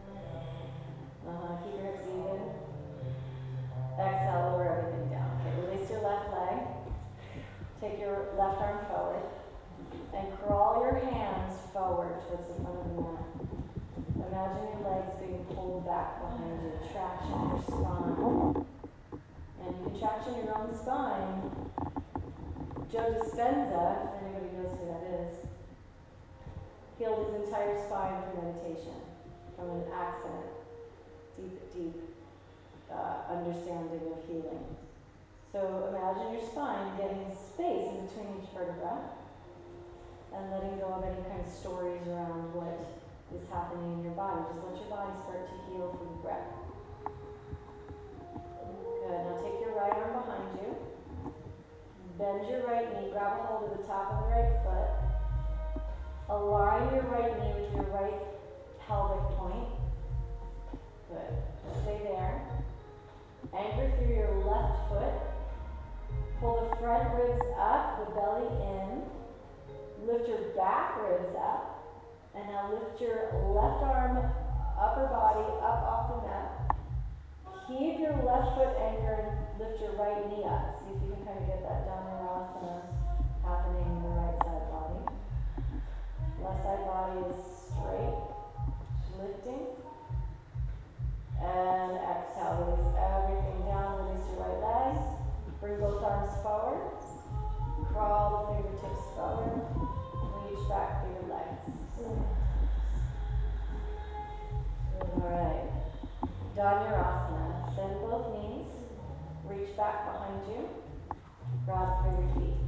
Keep your hips even. Exhale, lower everything down. Okay, release your left leg. Take your left arm forward. And crawl your hands forward towards the front of the mat. Imagine your legs being pulled back behind you. Traction your spine. And you can traction your own spine. Joe Dispenza, if anybody knows who that is, healed his entire spine through meditation from an accident. Deep understanding of healing. So imagine your spine getting space in between each vertebra and letting go of any kind of stories around what is happening in your body. Just let your body start to heal through the breath. Good. Now take your right arm behind you. Bend your right knee. Grab a hold of the top of the right foot. Align your right knee with your right pelvic point. Good. Stay there. Anchor through your left foot. Pull the front ribs up, the belly in. Lift your back ribs up. And now lift your left arm upper body up off the mat. Keep your left foot anchored, lift your right knee up. See if you can kind of get that Dhanurasana happening in the right side body. Left side body is straight, lifting. And exhale, release everything down, release your right leg. Bring both arms forward. Crawl the fingertips forward. Reach back through your legs. Alright. Dhanurasana. Bend both knees. Reach back behind you. Grab through your feet.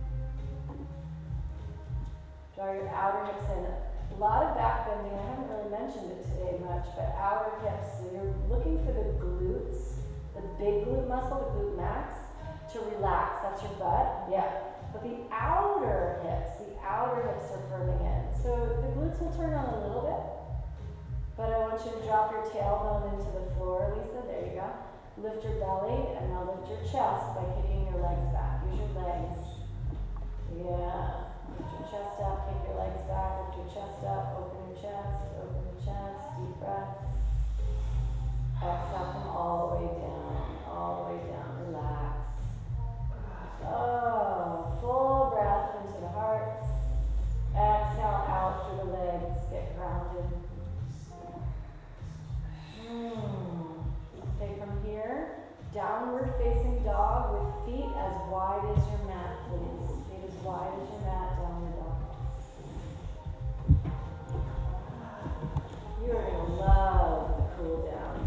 Draw your outer hips in. A lot of back bending. I haven't really mentioned it today much, but outer hips. So you're looking for the glutes, the big glute muscle, the glute max, to relax. That's your butt. Yeah. But the outer hips are firming in. So the glutes will turn on a little bit, but I want you to drop your tailbone into the floor, Lisa. There you go. Lift your belly, and now lift your chest by kicking your legs back. Use your legs. Yeah. Lift your chest up, kick your legs back, lift your chest up, open your chest, deep breath. Exhale, come all the way down, relax. Oh, full breath into the heart. Exhale out through the legs, get grounded. Okay, from here, downward facing dog with feet as wide as your mat, please. Feet as wide as your mat, downward dog. You are going to love the cool down.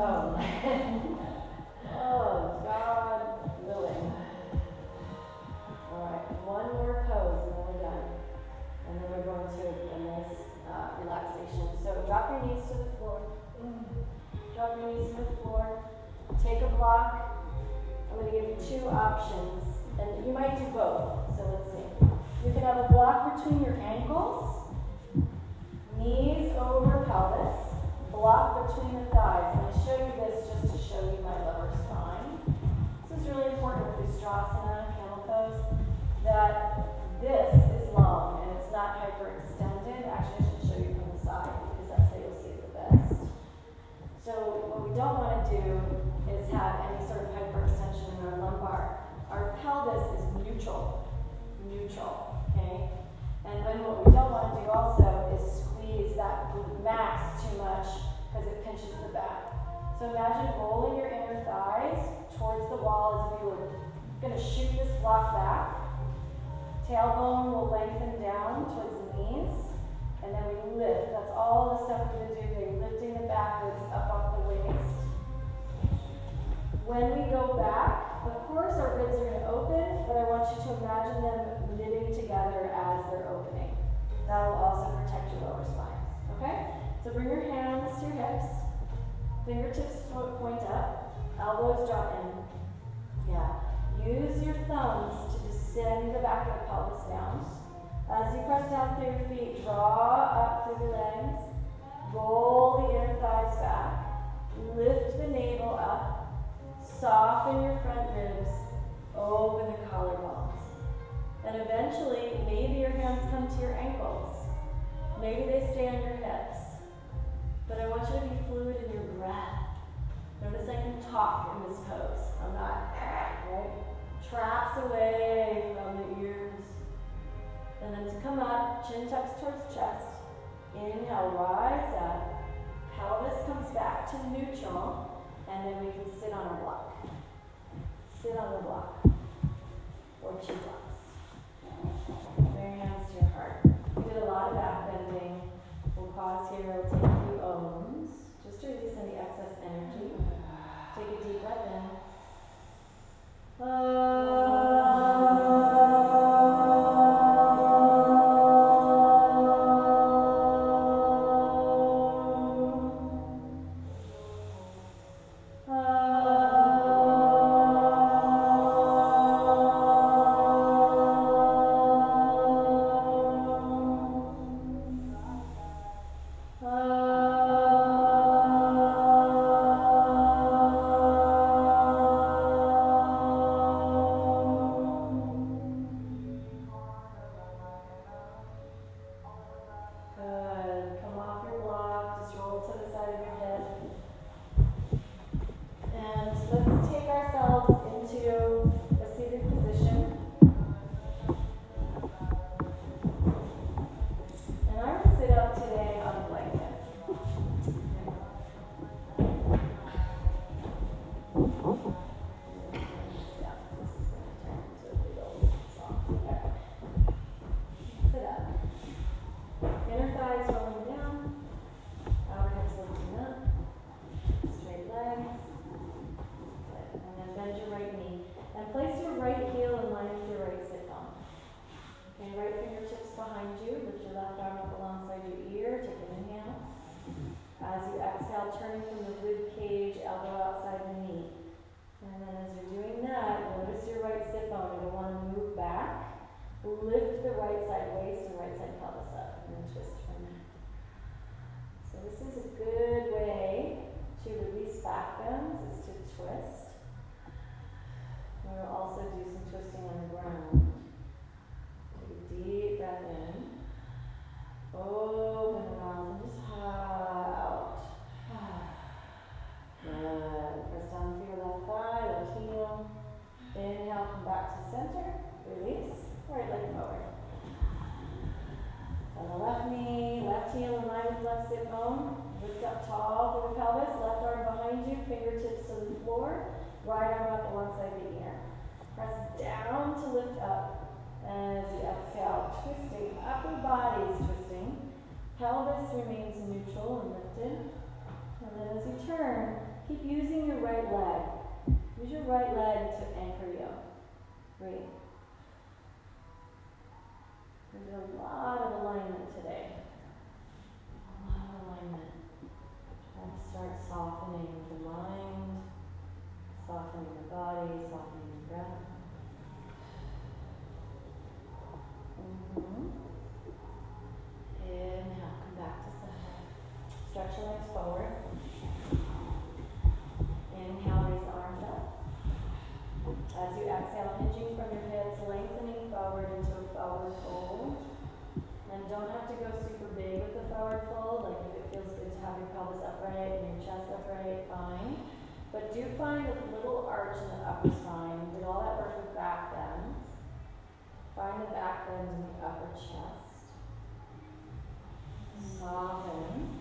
Oh, God willing. Alright, one more pose and then we're done. And then we're going to a nice relaxation. So drop your knees to the floor. Drop your knees to the floor. Take a block. I'm going to give you two options. And you might do both. So let's see. You can have a block between your ankles. Knees over pelvis. Block between the thighs. And I show you this just to show you my lower spine. This is really important with Ustrasana, camel pose, that this is long and it's not hyperextended. Actually, I should show you from the side because that's how you'll see it the best. So what we don't want to do is have any sort of hyperextension in our lumbar. Our pelvis is neutral, okay? And then what we don't want to do also is squeeze that glute max too much because it pinches the back. So imagine rolling your inner thighs towards the wall as if you were going to shoot this block back. Tailbone will lengthen down towards the knees, and then we lift. That's all the stuff we're going to do today, lifting the back ribs up off the waist. When we go back, of course our ribs are going to open, but I want you to imagine them knitting together as they're opening. That will also protect your lower spine, okay? So bring your hands to your hips, fingertips point up, elbows draw in. Yeah. Use your thumbs to descend the back of the pelvis down. As you press down through your feet, draw up through the legs, roll the inner thighs back, lift the navel up, soften your front ribs, open the collarbones. And eventually, maybe your hands come to your ankles. Maybe they stay on your hips. But I want you to be fluid in your breath. Notice I can talk in this pose. I'm not, right? Traps away from the ears. And then to come up, chin tucks towards chest. Inhale, rise up. Pelvis comes back to neutral. And then we can sit on a block. Sit on the block. Or chin tucks. Bring your hands to your heart. We did a lot of back bending. We'll pause here. We'll take a few ohms. Just to release any excess energy. Take a deep breath in. lift your left arm up alongside your ear, take an inhale. As you exhale, turning from the rib cage, elbow outside the knee. And then as you're doing that, notice your right sit bone. You're going to want to move back. Lift the right side waist and right side pelvis up. And then twist from there. So this is a good way to release back bends, is to twist. We'll also do some twisting on the ground. Take a deep breath in. Open the mouth and just out. Good. Press down through your left thigh, left heel. Inhale, come back to center. Release. Right leg forward. On the left knee, left heel in line with left sit bone. Lift up tall through the pelvis. Left arm behind you, fingertips to the floor. Right arm up alongside the ear. Press down to lift up. As you exhale, twisting. Upper body is twisting. Pelvis remains neutral and lifted. And then as you turn, keep using your right leg. Use your right leg to anchor you. Breathe. There's a lot of alignment today. A lot of alignment. Try to start softening the mind, softening the body, softening the breath. Inhale, come back to center. Stretch your legs forward. Inhale, raise the arms up. As you exhale, hinging from your hips, lengthening forward into a forward fold. And don't have to go super big with the forward fold. Like if it feels good to have your pelvis upright and your chest upright, fine. But do find a little arch in the upper spine. We did all that work with back bends. Find the back bend in the upper chest. Soften.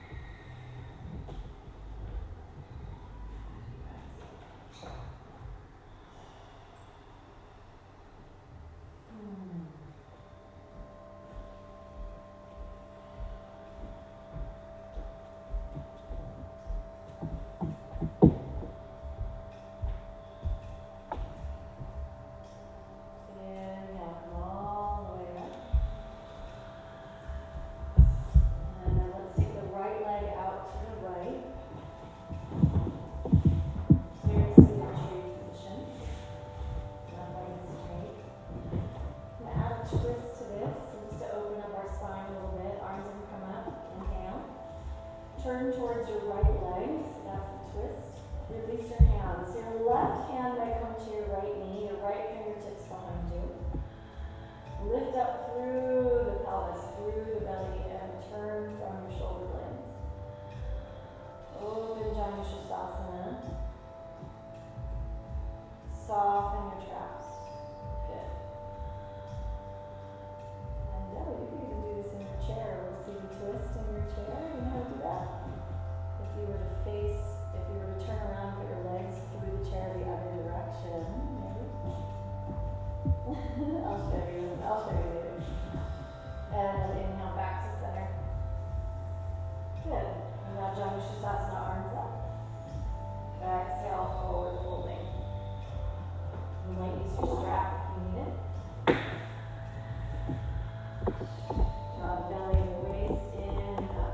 Turn towards your right legs, that's the twist. Release your hands. So your left hand might come to your right knee, your right fingertips behind you. Lift up through the pelvis, through the belly, and turn from your shoulder blades. Open Janu Sirsasana. Soften your traps. Good. And you can even do this in your chair. We'll see the twist in your chair. You know how to do that? If you were to turn around, put your legs through the chair the other direction, maybe. I'll show you later. And then inhale back to center. Good. And now Janu Sirsasana, arms up. Exhale, forward folding. You might use your strap if you need it. Draw the belly and the waist in and up.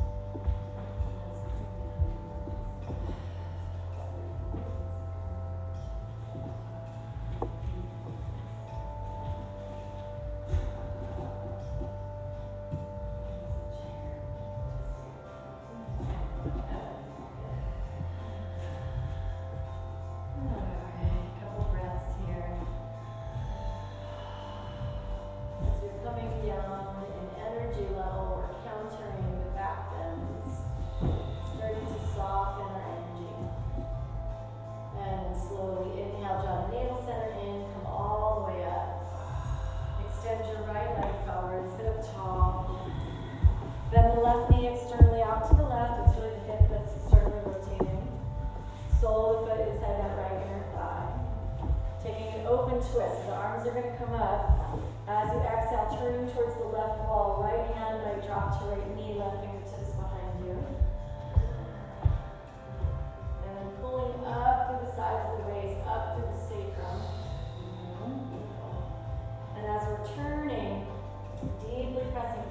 Twist. The arms are going to come up. As you exhale, turning towards the left wall. Right hand might drop to right knee, left fingertips behind you. And then pulling up through the sides of the waist, up through the sacrum. And as we're turning, deeply pressing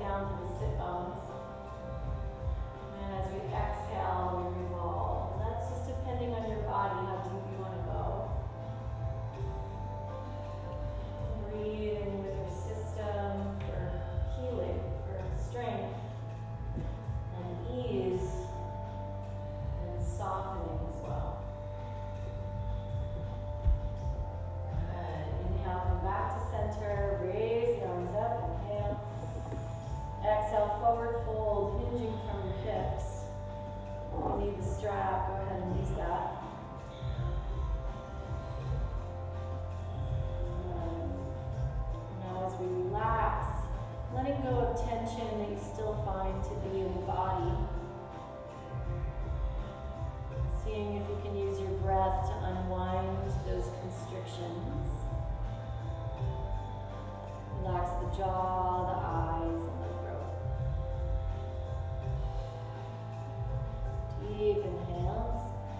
exhale, forward fold, hinging from your hips. If you need the strap, go ahead and use that. Now as we relax, letting go of tension that you still find to be in the body. Seeing if you can use your breath to unwind those constrictions. Relax the jaw, the eyes, and the throat. Deep inhales.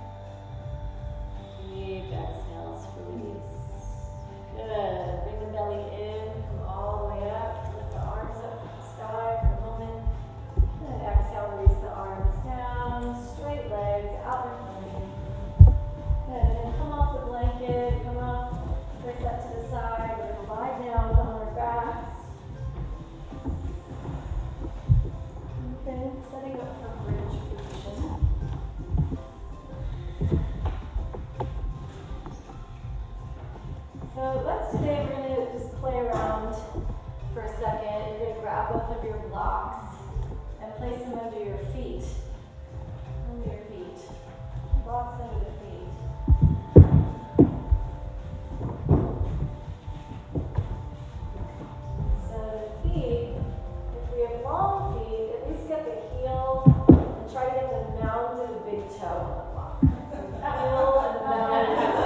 Deep exhales, release. Good. Bring the belly in, come all the way up. Lift the arms up to the sky for a moment. And exhale, release the arms down. Straight legs out in front. Good. And then come off the blanket, come off, twist that to the side. We're going to lie down on our backs. Okay, setting up for bridge position. So today we're going to just play around for a second. You're going to grab both of your blocks and place them under your feet. Under your feet. Blocks under the feet. So the feet, if we have long feet, at least get the heel and try to get the mound to the big toe on the block. So heel and the mound.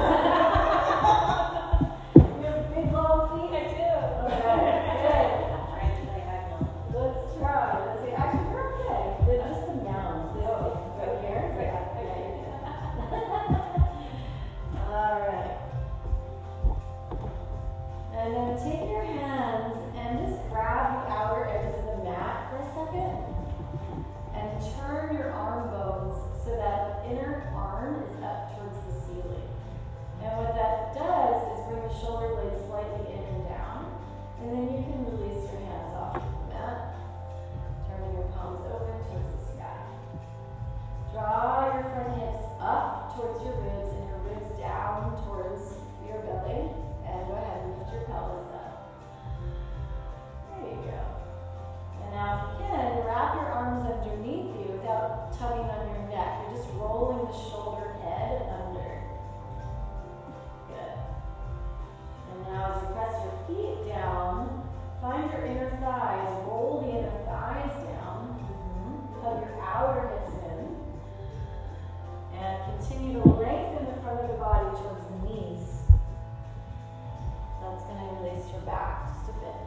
And then take your hands and just grab the outer edges of the mat for a second and turn your arm bones so that the inner arm is up towards the ceiling. And what that does is bring the shoulder blades slightly in and down, and then you can release your hands off of the mat, turning your palms open towards the sky. Draw your front hips up towards your ribs and your ribs down towards your belly. And go ahead and lift your pelvis up. There you go. And now if you can, wrap your arms underneath you without tugging on your neck. You're just rolling the shoulder head under. Good. And now as you press your feet down, find your inner thighs. Roll the inner thighs down. Hug your outer hips in. And continue to lengthen the front of the body towards the knees. That's going to release your back just a bit.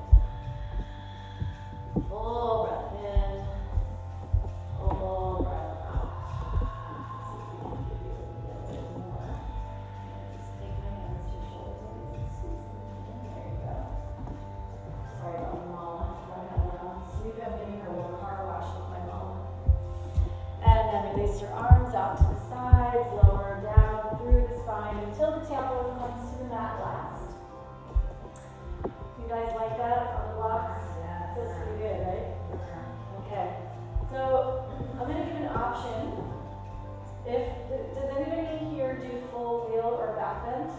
Full breath in. Full breath out. Let's see if we can give you a little bit more. Just take my hands to your shoulders and squeeze them in. There you go. Sorry about my mama. I had a sweet I'm giving her a little car wash with my mom. And then release your arms out to the sides, lower down through the spine until the tailbone comes to the mat last. You guys like that on the blocks? Yeah. Feels pretty good, right? Okay. So I'm going to give an option. Does anybody here do full wheel or back bend?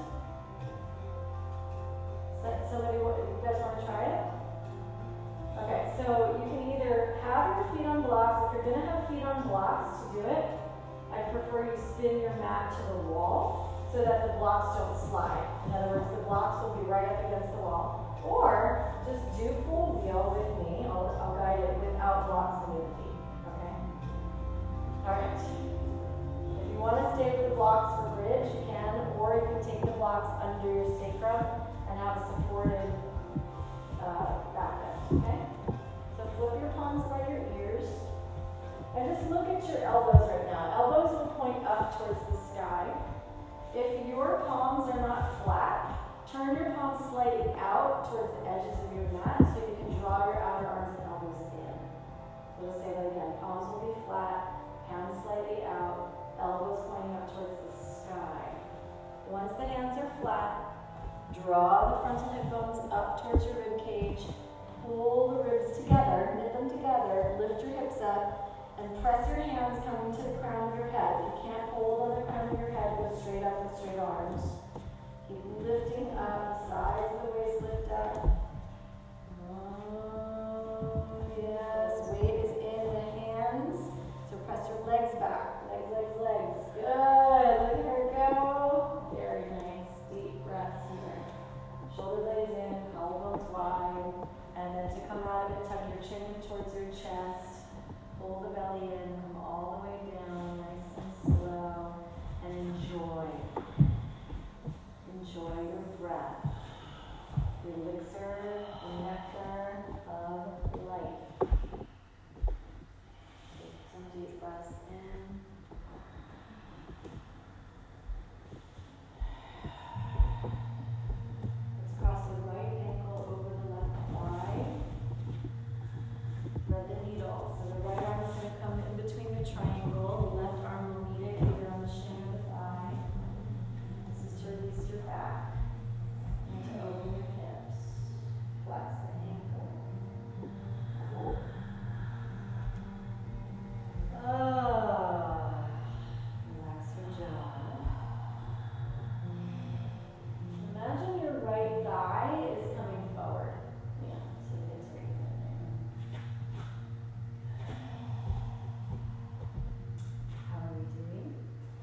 Somebody, you guys want to try it? Okay, so you can either have your feet on blocks. If you're going to have feet on blocks to do it, I prefer you spin your mat to the wall so that the blocks don't slide. In other words, the blocks will be right up against the wall. Or just do full wheel with me. I'll guide it without blocks under the feet. Okay? Alright. If you want to stay with the blocks for bridge, you can, or you can take the blocks under your sacrum and have a supported back bend. Okay? So flip your palms by your ears. And just look at your elbows right now. Elbows will point up towards the sky. If your palms are not flat, turn your palms slightly out towards the edges of your mat so you can draw your outer arms and elbows in. So we'll say that again. Palms will be flat, hands slightly out, elbows pointing up towards the sky. Once the hands are flat, draw the frontal hip bones up towards your rib cage, pull the ribs together, knit them together, lift your hips up, and press your hands coming to the crown of your head. If you can't hold on the crown of your head, go straight up with straight arms. Keep lifting up, the sides of the waist lift up. Oh, yeah. your chin in towards your chest. Pull the belly in, come all the way down, nice and slow, and enjoy. Enjoy your breath. The elixir, the nectar of life. Take some deep breaths in. Let's cross the right ankle over the left thigh. Thread the needle. So the right arm is going to come in between the triangle. The left arm will meet it either on the shin or the thigh. This is to release your back and to open your hips. Flex the ankle. Relax your jaw. Imagine your right thigh is coming forward. Yeah, so it's right there. How are we doing?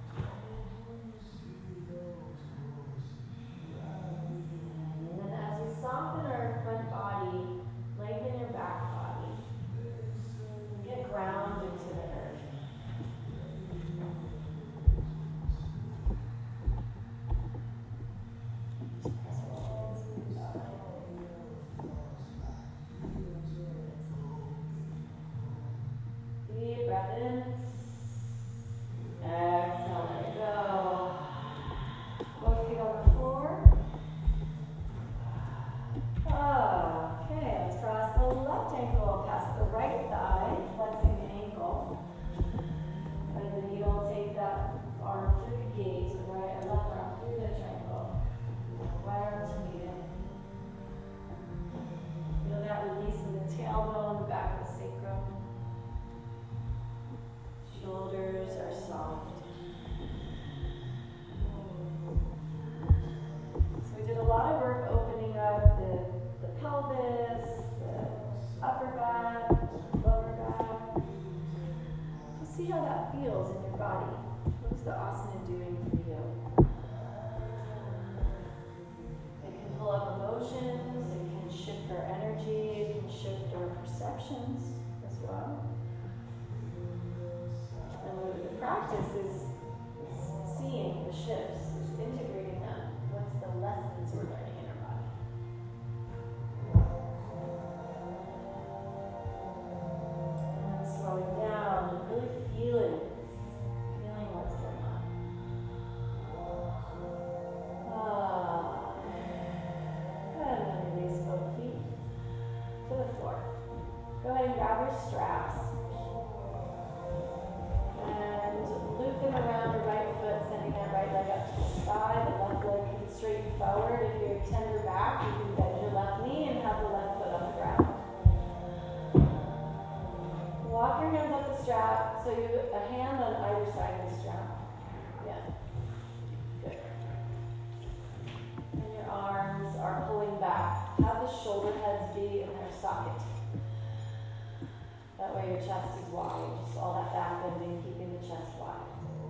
And then as we soften our front body, lengthen your back body. Get grounded to the earth. Just press all into the body. Deep breath in. Exhale, let it go. Both feet on the floor. Okay, let's cross the left ankle past the right thigh, flexing the ankle. Thread the needle, take that arm through the gaze, right or left arm through the triangle. Right arm to meet it. Feel that release in the tailbone, the back of the sacrum. Shoulders are soft. So we did a lot of work opening up the pelvis, the upper back, lower back. Just see how that feels in your body. What is the asana doing for you? It can pull up emotions, it can shift our energy, it can shift our perceptions as well. And the practice is seeing the shifts, is integrating them. What's the lessons we're learning in our body? And then slowing down and really feeling what's going on. And then release both feet to the floor. Go ahead and grab your straps. And loop them around your right foot, sending that right leg up to the sky. The left leg can straighten forward. If you're tender back, you can bend your left knee and have the left foot on the ground. Walk your hands up the strap, so you have a hand on either side of the strap. Yeah. Good. And your arms are pulling back. Have the shoulder heads be in their socket. That way your chest is wide, just all that back bending, keeping the chest wide.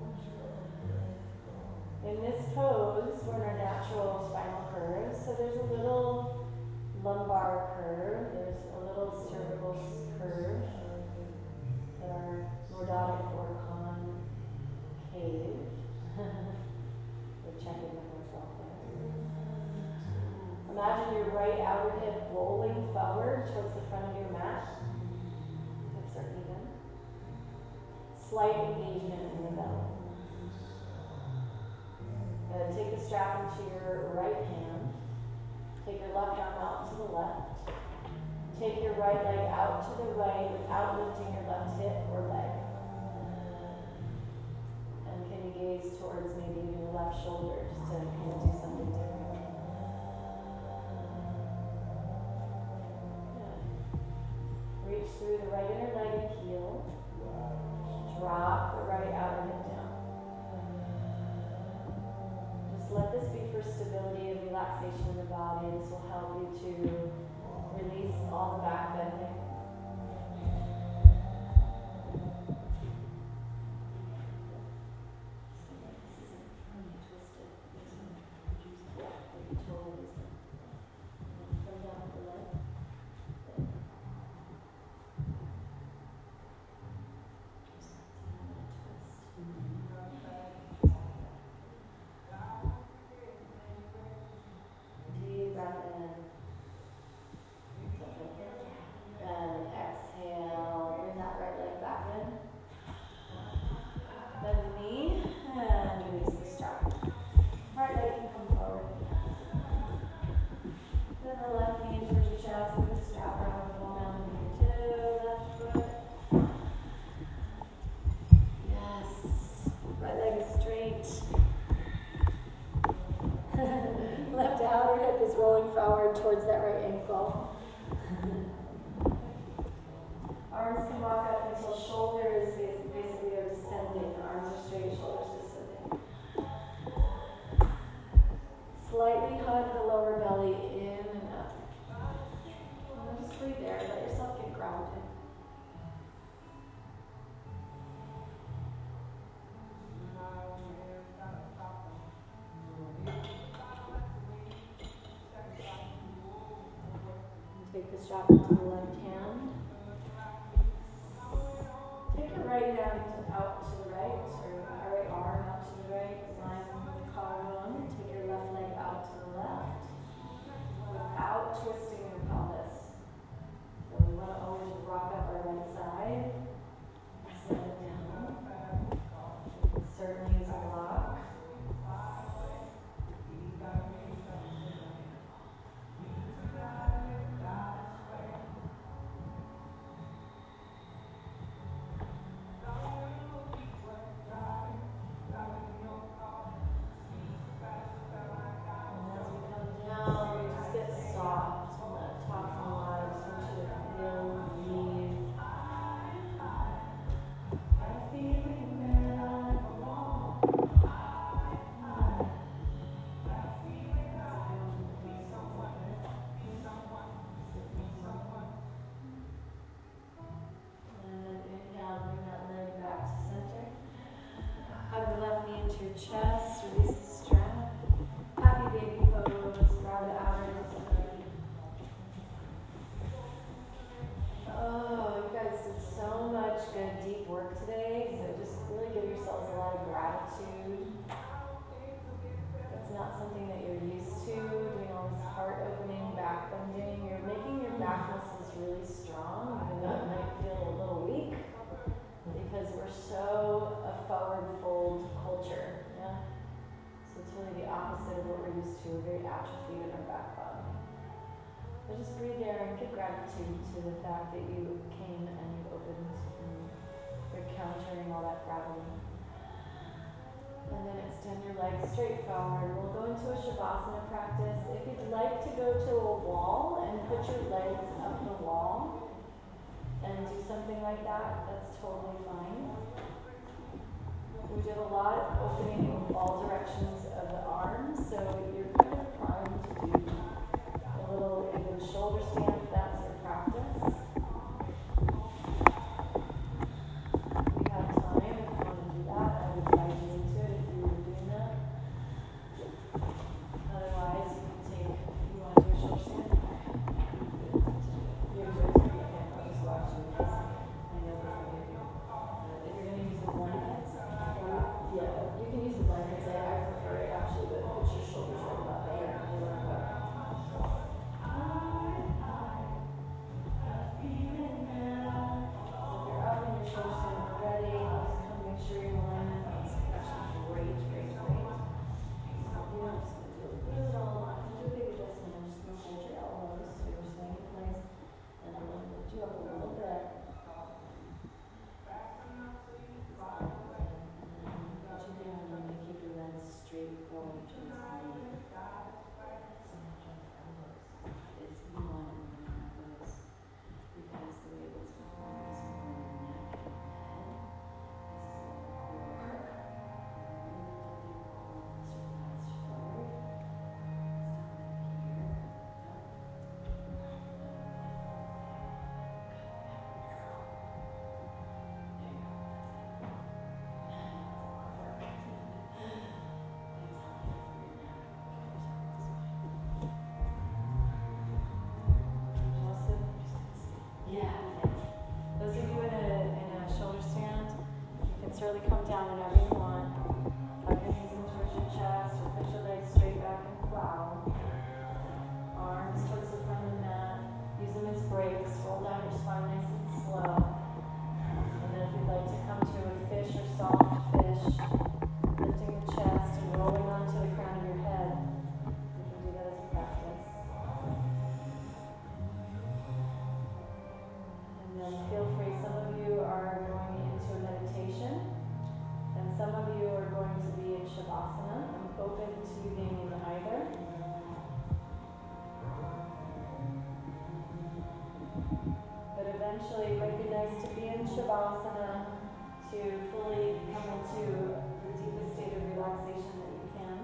In this pose, we're in our natural spinal curve, so there's a little lumbar curve, there's a little cervical curve, that are lordotic or concave. We're checking with myself there. Imagine your right outer hip rolling forward towards the front of your mat. Hips are even. Slight engagement in the belly. And take the strap into your right hand. Take your left arm out to the left. Take your right leg out to the right without lifting your left hip or leg. And can you gaze towards maybe even your left shoulder just to kind of do something different? Good. Reach through the right inner leg and heel. Drop the right outer hip down. Just let this be for stability and relaxation in the body. This will help you to release all the back bending. that right ankle. Arms can walk up until shoulders basically are descending. Arms are straight, shoulders descending. Slightly hug the lower belly in and up. And then just breathe there. Let yourself get grounded. Take the strap into the left hand. Take your right hand out to the right, or right arm out to the right, line the collarbone. Take your left leg out to the left without twisting your pelvis. So we want to always rock up our right side, set it down. Certainly use a block. Your chest, release the strap. Happy baby pose, grab the outer. Oh, you guys did so much good deep work today, so just really give yourselves a lot of gratitude. That's not something that you're used to, doing all this heart opening, back bending. You're making your back muscles really strong, even though it might feel a little weak, because we're so a forward fold culture, yeah? So it's really the opposite of what we're used to. We're very atrophied in our back body. But just breathe there and give gratitude to the fact that you came and you opened and you're countering all that gravity. And then extend your legs straight forward. We'll go into a Shavasana practice. If you'd like to go to a wall and put your legs up the wall and do something like that, that's totally fine. We did a lot of opening in all directions of the arms, so you're kind of primed to do a little even shoulder stand if that's your practice. If you have time, if you want to do that, I would guide you into it if you were doing that. Otherwise, you can take, if you want to do a shoulder stand, you're good to be again. I'll just watch you because I know that if you're going to use the blankets, yeah, you can use the blankets. I prefer it actually, but put your shoulders right about there. is to be in Shavasana, to fully come into the deepest state of relaxation that you can.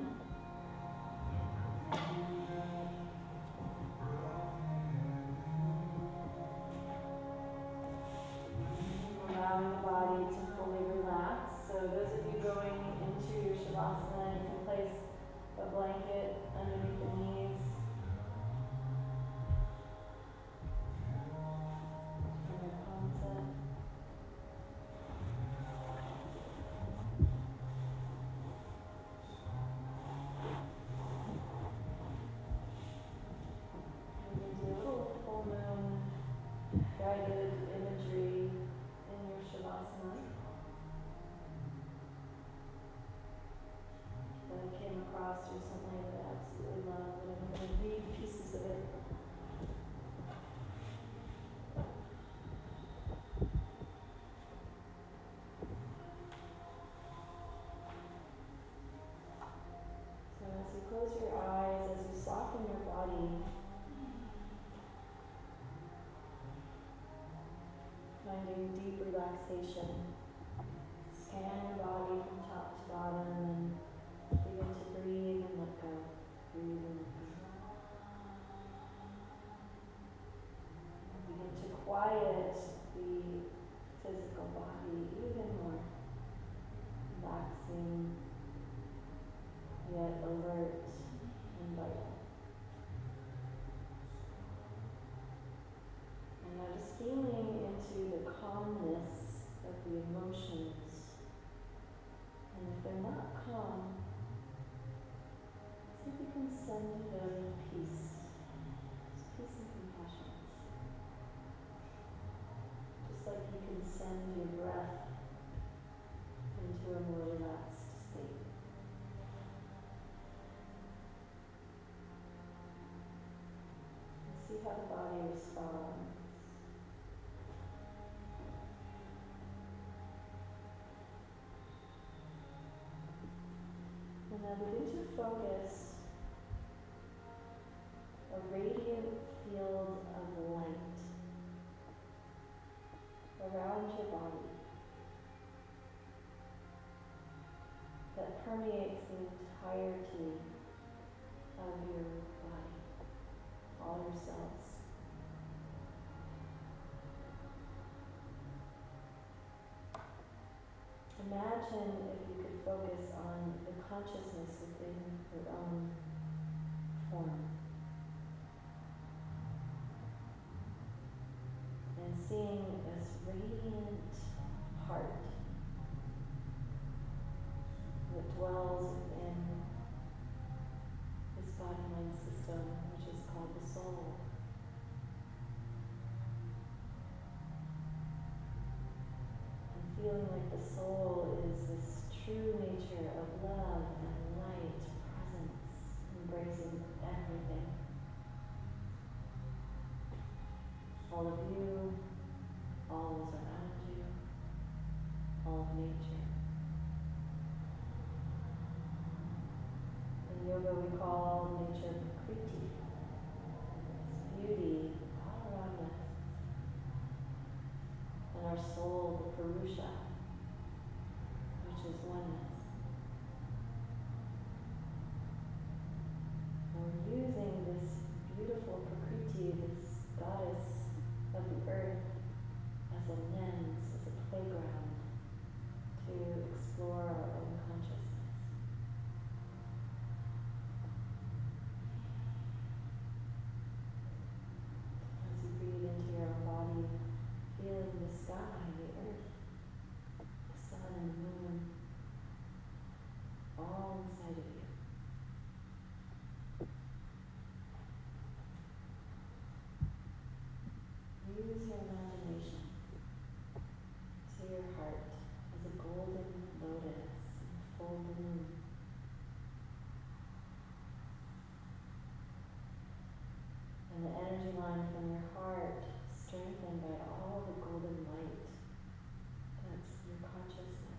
Allowing the body to fully relax. So those of you going into your Shavasana, you can place a blanket underneath the knees. And your palms up. You can do a little full moon guided imagery in your Shavasana that I came across recently that I absolutely love, and I'm going to read pieces of it. So as you close your eyes, as you soften your body, finding deep relaxation, scan your body from top to bottom and begin to breathe and let go. Breathe and let go. Begin to quiet the physical body even more, relaxing, yet alert and vital. And now just feeling into the calmness of the emotions. And if they're not calm, see if you can send them peace. Just peace and compassion. Just like you can send your breath into a more relaxed state. And see how the body responds. And now begin to focus a radiant field of light around your body that permeates the entirety of your body, all your cells. Imagine if you could focus on the consciousness within your own form. And seeing this radiant heart that dwells within this body-mind system, which is called the soul. Feeling like the soul is this true nature of love and light, presence, embracing everything. All of you, all those around you, all of nature. In yoga we call nature Prakriti. It's beauty all around us. And our soul, the Purusha, which is oneness. And we're using this beautiful Prakriti, this goddess of the earth, as a lens, as a playground to explore our own consciousness. As you breathe into your own body, feeling the sky, the earth, the sun and the moon, all inside of you. Use your imagination. See your heart as a golden lotus in full bloom. And the energy line from your heart strengthened by all the golden light. That's your consciousness.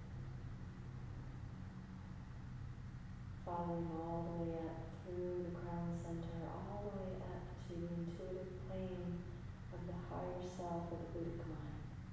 Following all the way up through the crown center, all the way up to the intuitive plane of the higher self of the Buddhic mind.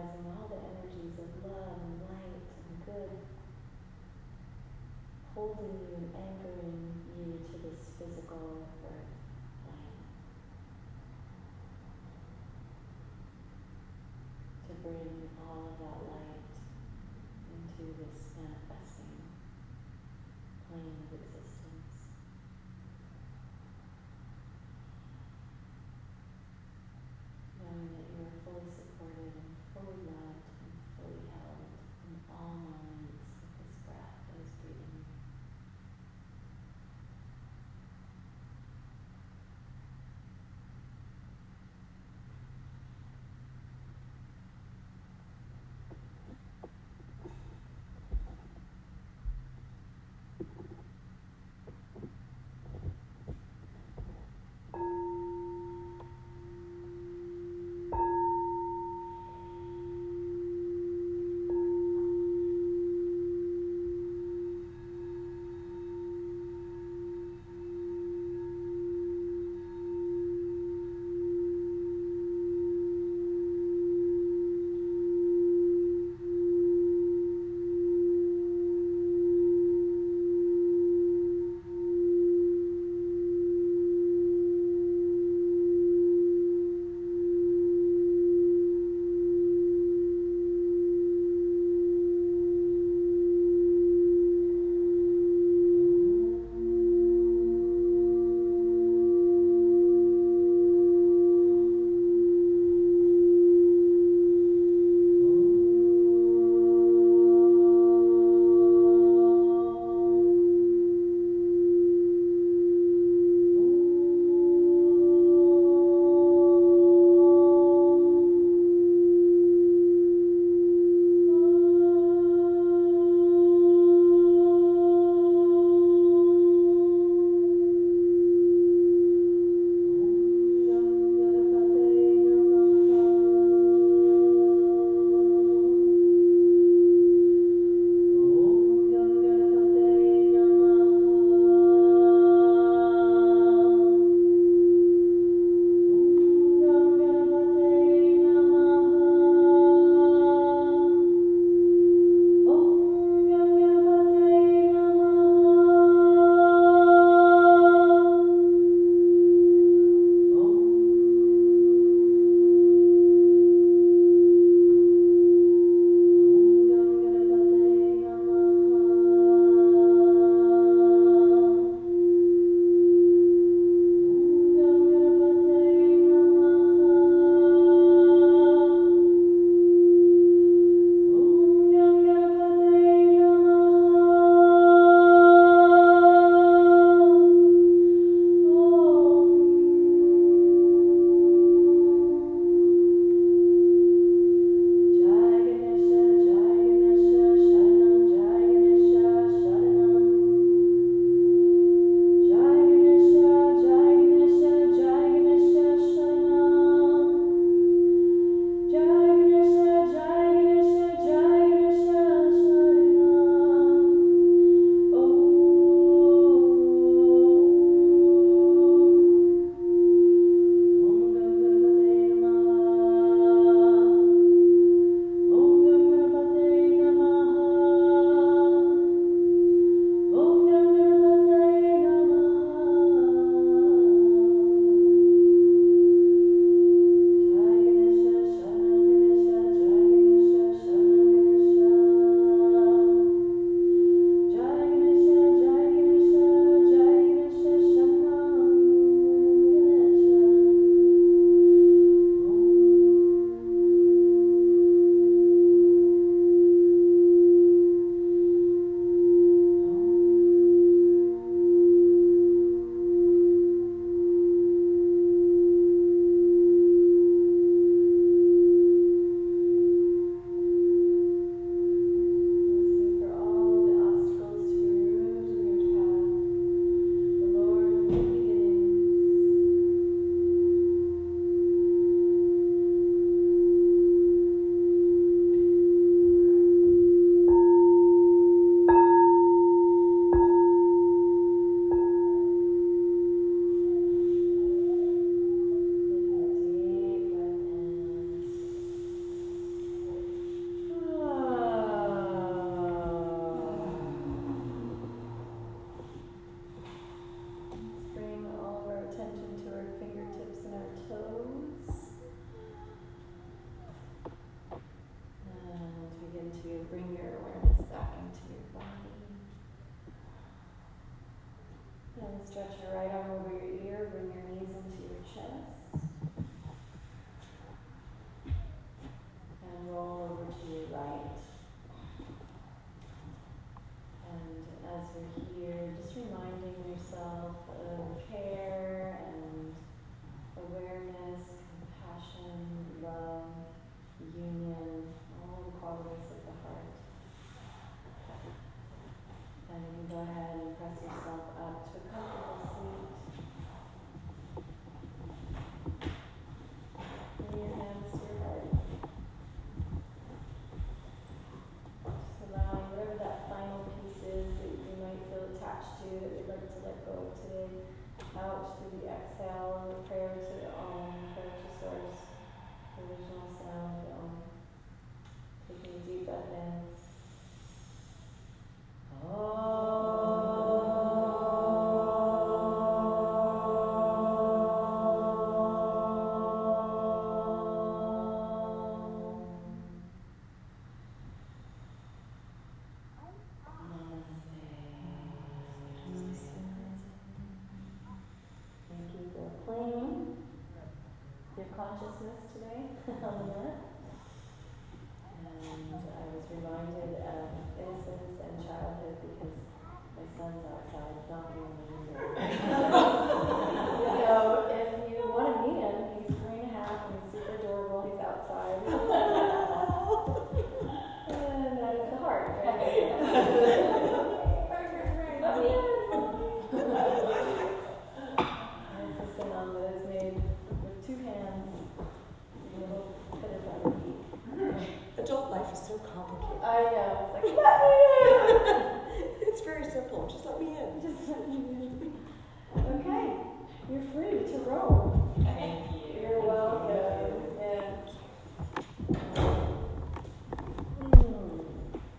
visualizing all the energies of love and light and good holding you and anchoring you to this physical earth plane to bring all of that light into this manifesting plane of existence. Knowing that you are fully supported and fully loved and fully held in all moments of this breath that is breathing you. on the mat. And I was reminded of innocence and childhood because my son's outside knocking on the window. So if you want to meet him, he's 3.5 and he's super adorable. He's outside. And that is the heart, right? And it's a sound that is made with 2 hands and a little bit of other feet.
Adult life is so complicated.
I know. It's like,